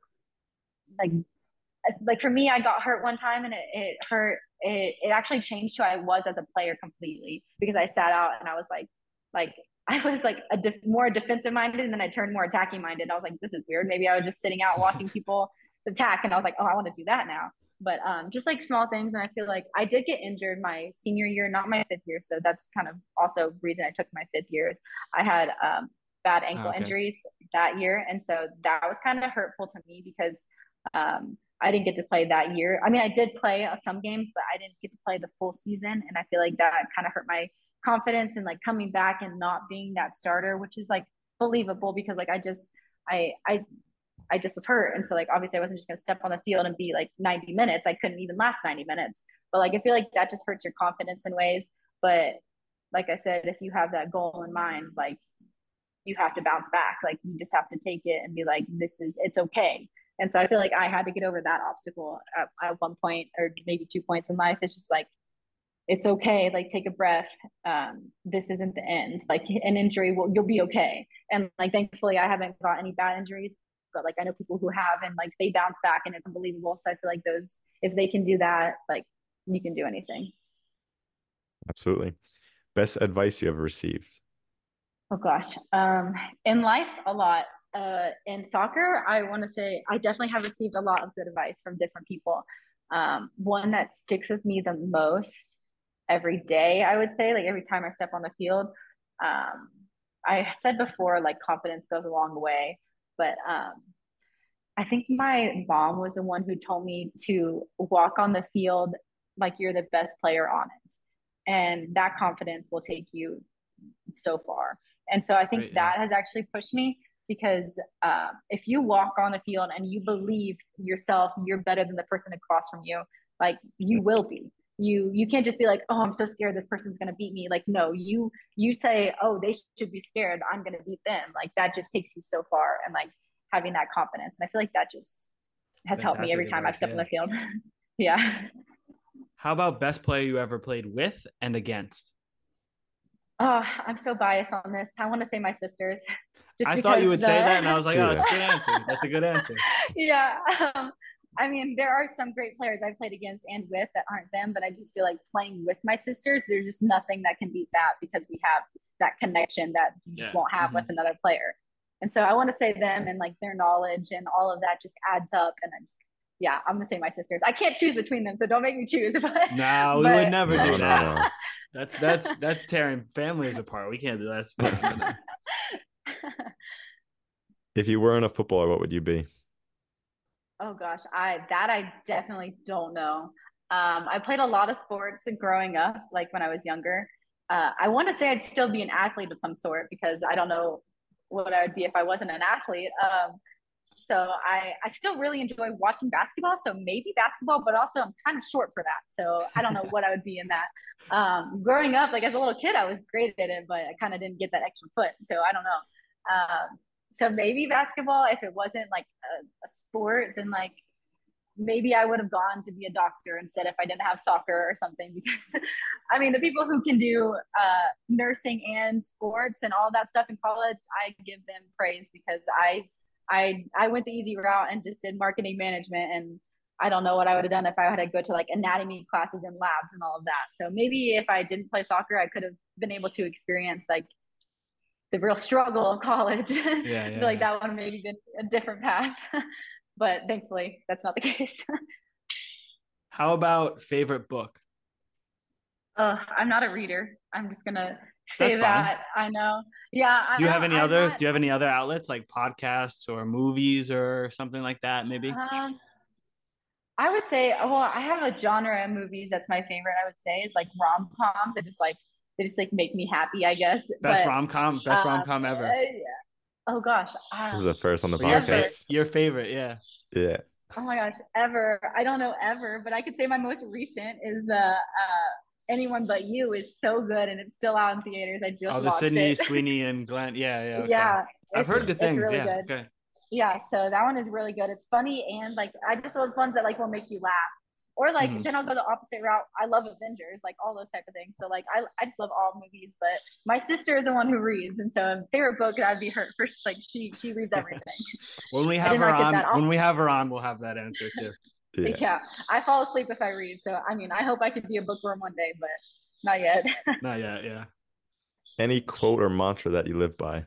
like like for me, I got hurt one time, and it, it hurt. It, it actually changed who I was as a player completely, because I sat out and I was like, like I was like a def- more defensive minded, and then I turned more attacking minded. And I was like, this is weird. Maybe I was just sitting out watching people attack, and I was like, oh, I want to do that now. But um, just like small things, and I feel like I did get injured my senior year, not my fifth year. So that's kind of also reason I took my fifth years. I had um, bad Oh, ankle okay. injuries that year, and so that was kind of hurtful to me because um, I didn't get to play that year. I mean, I did play some games, but I didn't get to play the full season. And I feel like that kind of hurt my confidence and like coming back and not being that starter, which is like believable because like I just, I, I, I just was hurt. And so like, obviously I wasn't just going to step on the field and be like ninety minutes. I couldn't even last ninety minutes, but like, I feel like that just hurts your confidence in ways. But like I said, if you have that goal in mind, like you have to bounce back. Like you just have to take it and be like, this is, it's okay. And so I feel like I had to get over that obstacle at, at one point or maybe two points in life. It's just like, it's okay. Like take a breath. Um, this isn't the end. Like an injury will, you'll be okay. And like, thankfully I haven't got any bad injuries, but like, I know people who have, and like they bounce back and it's unbelievable. So I feel like those, if they can do that, like you can do anything. Absolutely. Best advice you ever received? Oh gosh. Um, in life, a lot. Uh, in soccer, I want to say I definitely have received a lot of good advice from different people. Um, one that sticks with me the most every day, I would say, like every time I step on the field. Um, I said before, like confidence goes a long way, but um, I think my mom was the one who told me to walk on the field like you're the best player on it. And that confidence will take you so far. And so I think Great, yeah. that has actually pushed me because uh, if you walk on the field and you believe yourself, you're better than the person across from you, like you will be. you you can't just be like, oh, I'm so scared this person's gonna beat me. Like, no, you you say, oh, they should be scared, I'm gonna beat them. Like that just takes you so far, and like having that confidence. And I feel like that just has helped me every Fantastic time I've advice, stepped on yeah. the field. Yeah. How about best player you ever played with and against? Oh, I'm so biased on this. I want to say my sisters, just I because thought you would the say that, and I was like, oh, it's a Yeah. good answer. That's a good answer. yeah. Um, I mean, there are some great players I've played against and with that aren't them, but I just feel like playing with my sisters, there's just nothing that can beat that, because we have that connection that you just Yeah. won't have Mhm. with another player. And so I want to say them, and like their knowledge and all of that just adds up. And I'm just, yeah, I'm gonna say my sisters. I can't choose between them, so don't make me choose. But No, we but would never No, do no, that. no. That's that's that's tearing families apart. We can't do that. That's not, no, no. If you weren't a footballer, what would you be? Oh gosh, I that I definitely don't know. Um, I played a lot of sports growing up, like when I was younger. Uh, I want to say I'd still be an athlete of some sort, because I don't know what I would be if I wasn't an athlete. Um, so I I still really enjoy watching basketball. So maybe basketball, but also I'm kind of short for that. So I don't know what I would be in that. Um, growing up, like as a little kid, I was great at it, but I kind of didn't get that extra foot. So I don't know. Um, so maybe basketball. If it wasn't like a, a sport, then like maybe I would have gone to be a doctor instead if I didn't have soccer or something. Because I mean, the people who can do uh, nursing and sports and all that stuff in college, I give them praise, because I I I went the easy route and just did marketing management, and I don't know what I would have done if I had to go to like anatomy classes and labs and all of that. So maybe if I didn't play soccer, I could have been able to experience like the real struggle of college. Yeah, I yeah, feel like yeah. that would have maybe been a different path. But thankfully, that's not the case. How about favorite book? Uh, I'm not a reader. I'm just gonna say That's fine. that. I know. Yeah. I, Do you have any I'm other? not, Do you have any other outlets like podcasts or movies or something like that? Maybe. um, I would say, well, I have a genre of movies that's my favorite. I would say is like rom coms. I just like they just like make me happy, I guess. Best But rom com. Best rom um, com ever. uh, oh gosh, This is um, the first on the Or your ever. fa- podcast. your favorite? Yeah. Yeah. Oh my gosh, ever. I don't know ever, but I could say my most recent is the uh, Anyone But You is so good, and it's still out in theaters. I just Oh, the watched Sydney it. Sweeney and Glenn. Yeah, yeah. Okay. Yeah, I've it's heard good it's things. really Yeah. good. Okay. Yeah, so that one is really good. It's funny, and like I just love ones that like will make you laugh. Or like Mhm. then I'll go the opposite route. I love Avengers, like all those type of things. So like I I just love all movies. But my sister is the one who reads, and so favorite book that'd be her first. Like she she reads everything. When we I have did her not get on, that off. when we have her on, we'll have that answer too. Yeah. Yeah, I fall asleep if I read. So I mean, I hope I could be a bookworm one day, but not yet. Not yet. Yeah. Any quote or mantra that you live by?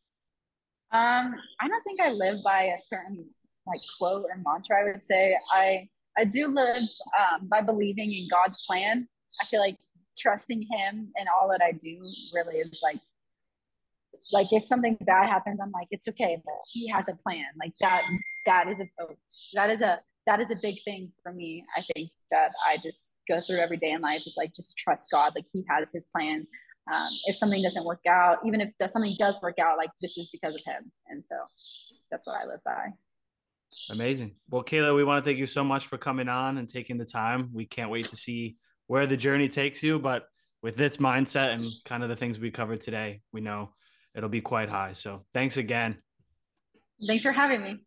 Um, I don't think I live by a certain like quote or mantra. I would say I I do live um, by believing in God's plan. I feel like trusting Him in all that I do really is like like if something bad happens, I'm like it's okay, but He has a plan. Like that that is a that is a that is a big thing for me. I think that I just go through every day in life. It's like just trust God. Like He has His plan. Um, if something doesn't work out, even if something does work out, like this is because of Him. And so that's what I live by. Amazing. Well, Kayla, we want to thank you so much for coming on and taking the time. We can't wait to see where the journey takes you. But with this mindset and kind of the things we covered today, we know it'll be quite high. So thanks again. Thanks for having me.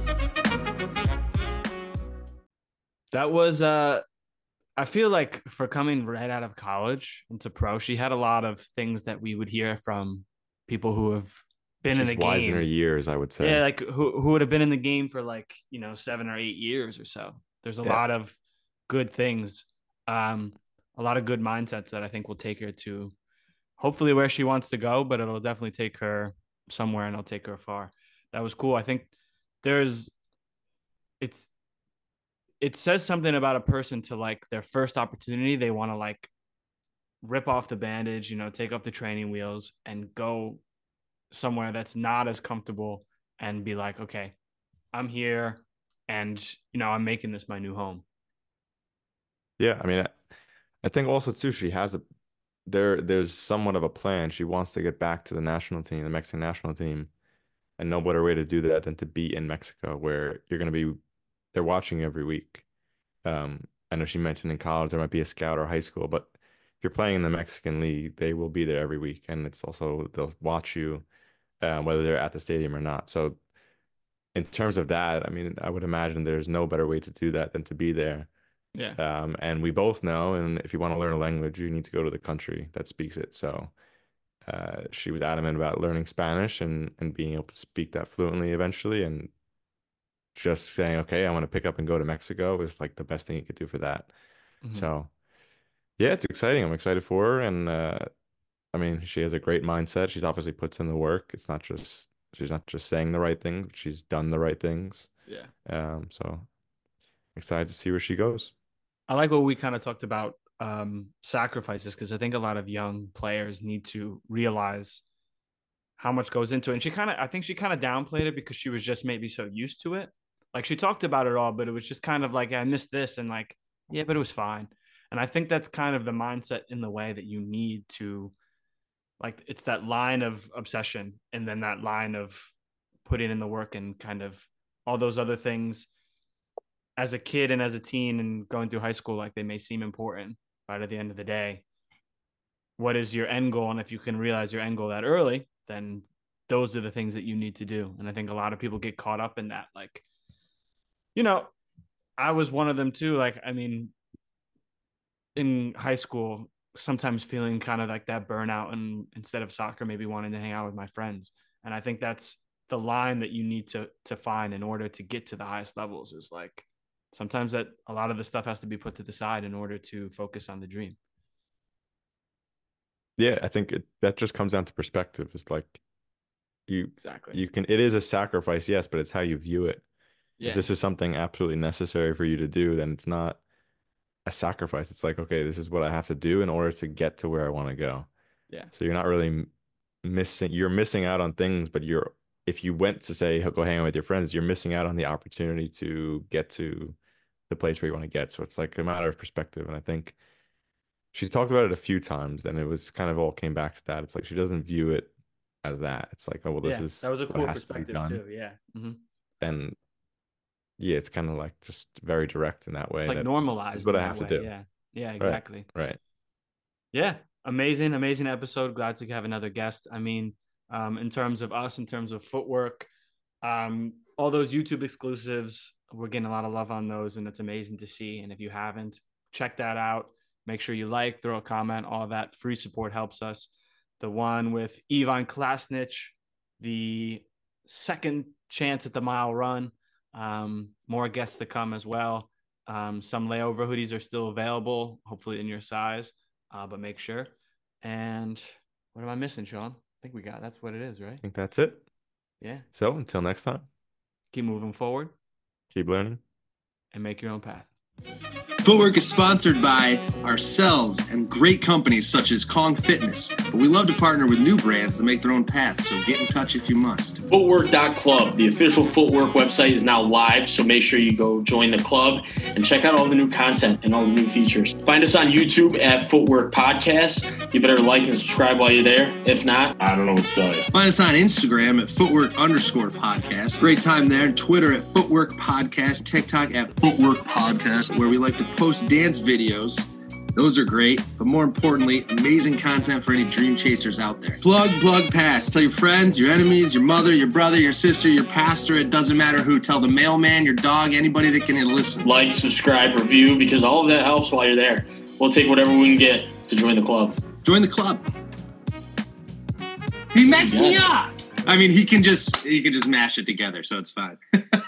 That was, uh, I feel like for coming right out of college into pro, she had a lot of things that we would hear from people who have been She's in the wise game. in her years, I would say. Yeah, like who who would have been in the game for like, you know, seven or eight years or so. There's a Yeah. lot of good things, um, a lot of good mindsets that I think will take her to hopefully where she wants to go, but it'll definitely take her somewhere and it'll take her far. That was cool. I think there's, it's, it says something about a person to like their first opportunity. They want to like rip off the bandage, you know, take off the training wheels and go somewhere that's not as comfortable and be like, okay, I'm here and, you know, I'm making this my new home. Yeah, I mean, I, I think also too, she has a there there's somewhat of a plan. She wants to get back to the national team, the Mexican national team, and no better way to do that than to be in Mexico, where you're going to be they're watching you every week. Um, I know she mentioned in college there might be a scout or high school, but if you're playing in the Mexican League, they will be there every week, and it's also they'll watch you, uh, whether they're at the stadium or not. So in terms of that, I mean, I would imagine there's no better way to do that than to be there. Yeah. Um, and we both know, and if you want to learn a language, you need to go to the country that speaks it. So uh, she was adamant about learning Spanish and and being able to speak that fluently eventually, and just saying, okay, I want to pick up and go to Mexico is like the best thing you could do for that. Mhm. So yeah, it's exciting. I'm excited for her, and uh, I mean, she has a great mindset. She's obviously puts in the work. It's not just she's not just saying the right thing. She's done the right things. Yeah. Um, so excited to see where she goes. I like what we kind of talked about um, sacrifices, because I think a lot of young players need to realize how much goes into it. And she kind of, I think she kind of downplayed it because she was just maybe so used to it. Like she talked about it all, but it was just kind of like, I missed this. And like, yeah, but it was fine. And I think that's kind of the mindset in the way that you need to, like, it's that line of obsession and then that line of putting in the work and kind of all those other things as a kid and as a teen and going through high school, like they may seem important, but at the end of the day, what is your end goal? And if you can realize your end goal that early, then those are the things that you need to do. And I think a lot of people get caught up in that. Like, you know, I was one of them too. Like, I mean, in high school, sometimes feeling kind of like that burnout, and instead of soccer, maybe wanting to hang out with my friends. And I think that's the line that you need to to find in order to get to the highest levels, is like sometimes that a lot of the stuff has to be put to the side in order to focus on the dream. Yeah, I think it, that just comes down to perspective. It's like you Exactly. you can it is a sacrifice, yes, but it's how you view it. Yeah. If this is something absolutely necessary for you to do, then it's not a sacrifice. It's like, okay, this is what I have to do in order to get to where I want to go. Yeah. So you're not really m- missing, you're missing out on things, but you're, if you went to say, go hang out with your friends, you're missing out on the opportunity to get to the place where you want to get. So it's like a matter of perspective. And I think she talked about it a few times, and it was kind of all came back to that. It's like she doesn't view it as that. It's like, oh, well, this Yeah, is that was a what cool has to be perspective done. too. Yeah. Mm-hmm. And yeah, it's kind of like just very direct in that way. It's like that normalized. This is what in I that have to way. do. Yeah. Yeah, exactly. Right. Yeah. Amazing, amazing episode. Glad to have another guest. I mean, um, in terms of us, in terms of footwork, um, all those YouTube exclusives, we're getting a lot of love on those, and it's amazing to see. And if you haven't, check that out. Make sure you like, throw a comment, all that. Free support helps us. The one with Ivan Klasnich, the second chance at the mile run. Um, more guests to come as well. Um, some layover hoodies are still available, hopefully in your size, uh, but make sure. And what am I missing, Sean? I think we got, that's what it is, right? I think that's it. Yeah. So until next time, Keep moving forward keep learning. and make your own path. Footwork is sponsored by ourselves and great companies such as Kong Fitness. But we love to partner with new brands to make their own paths, so get in touch if you must. Footwork dot club, the official Footwork website, is now live, so make sure you go join the club and check out all the new content and all the new features. Find us on YouTube at Footwork Podcast. You better like and subscribe while you're there. If not, I don't know what to tell you. Find us on Instagram at Footwork underscore podcast. Great time there. Twitter at Footwork Podcast. TikTok at Footwork Podcast, where we like to post dance videos. Those are great, but more importantly, amazing content for any dream chasers out there. Plug, plug, pass. Tell your friends, your enemies, your mother, your brother, your sister, your pastor. It doesn't matter who. Tell the mailman, your dog, anybody that can listen. Like, subscribe, review, because all of that helps while you're there. We'll take whatever we can get to join the club. Join the club. He messed me up. I mean, he can just he can just mash it together, so it's fine.